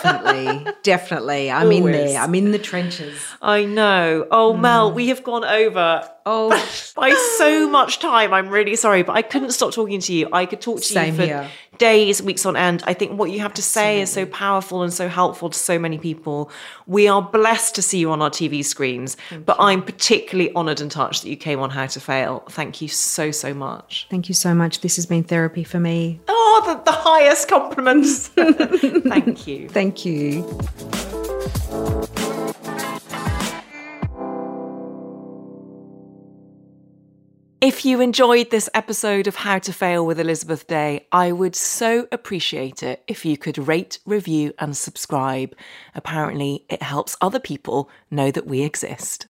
Definitely. I'm in there. I'm in the trenches. I know. Oh, Mel, we have gone over by so much time. I'm really sorry, but I couldn't stop talking to you. I could talk to you for days, weeks on end. I think what you have to say is so powerful and so helpful to so many people. We are blessed to see you on our TV screens, but I'm particularly honoured and touched that you came on How to Fail. Thank you so, so much. Thank you so much. This has been therapy for me. Oh, the highest compliments. Thank you. Thank you. If you enjoyed this episode of How to Fail with Elizabeth Day, I would so appreciate it if you could rate, review and subscribe. Apparently, it helps other people know that we exist.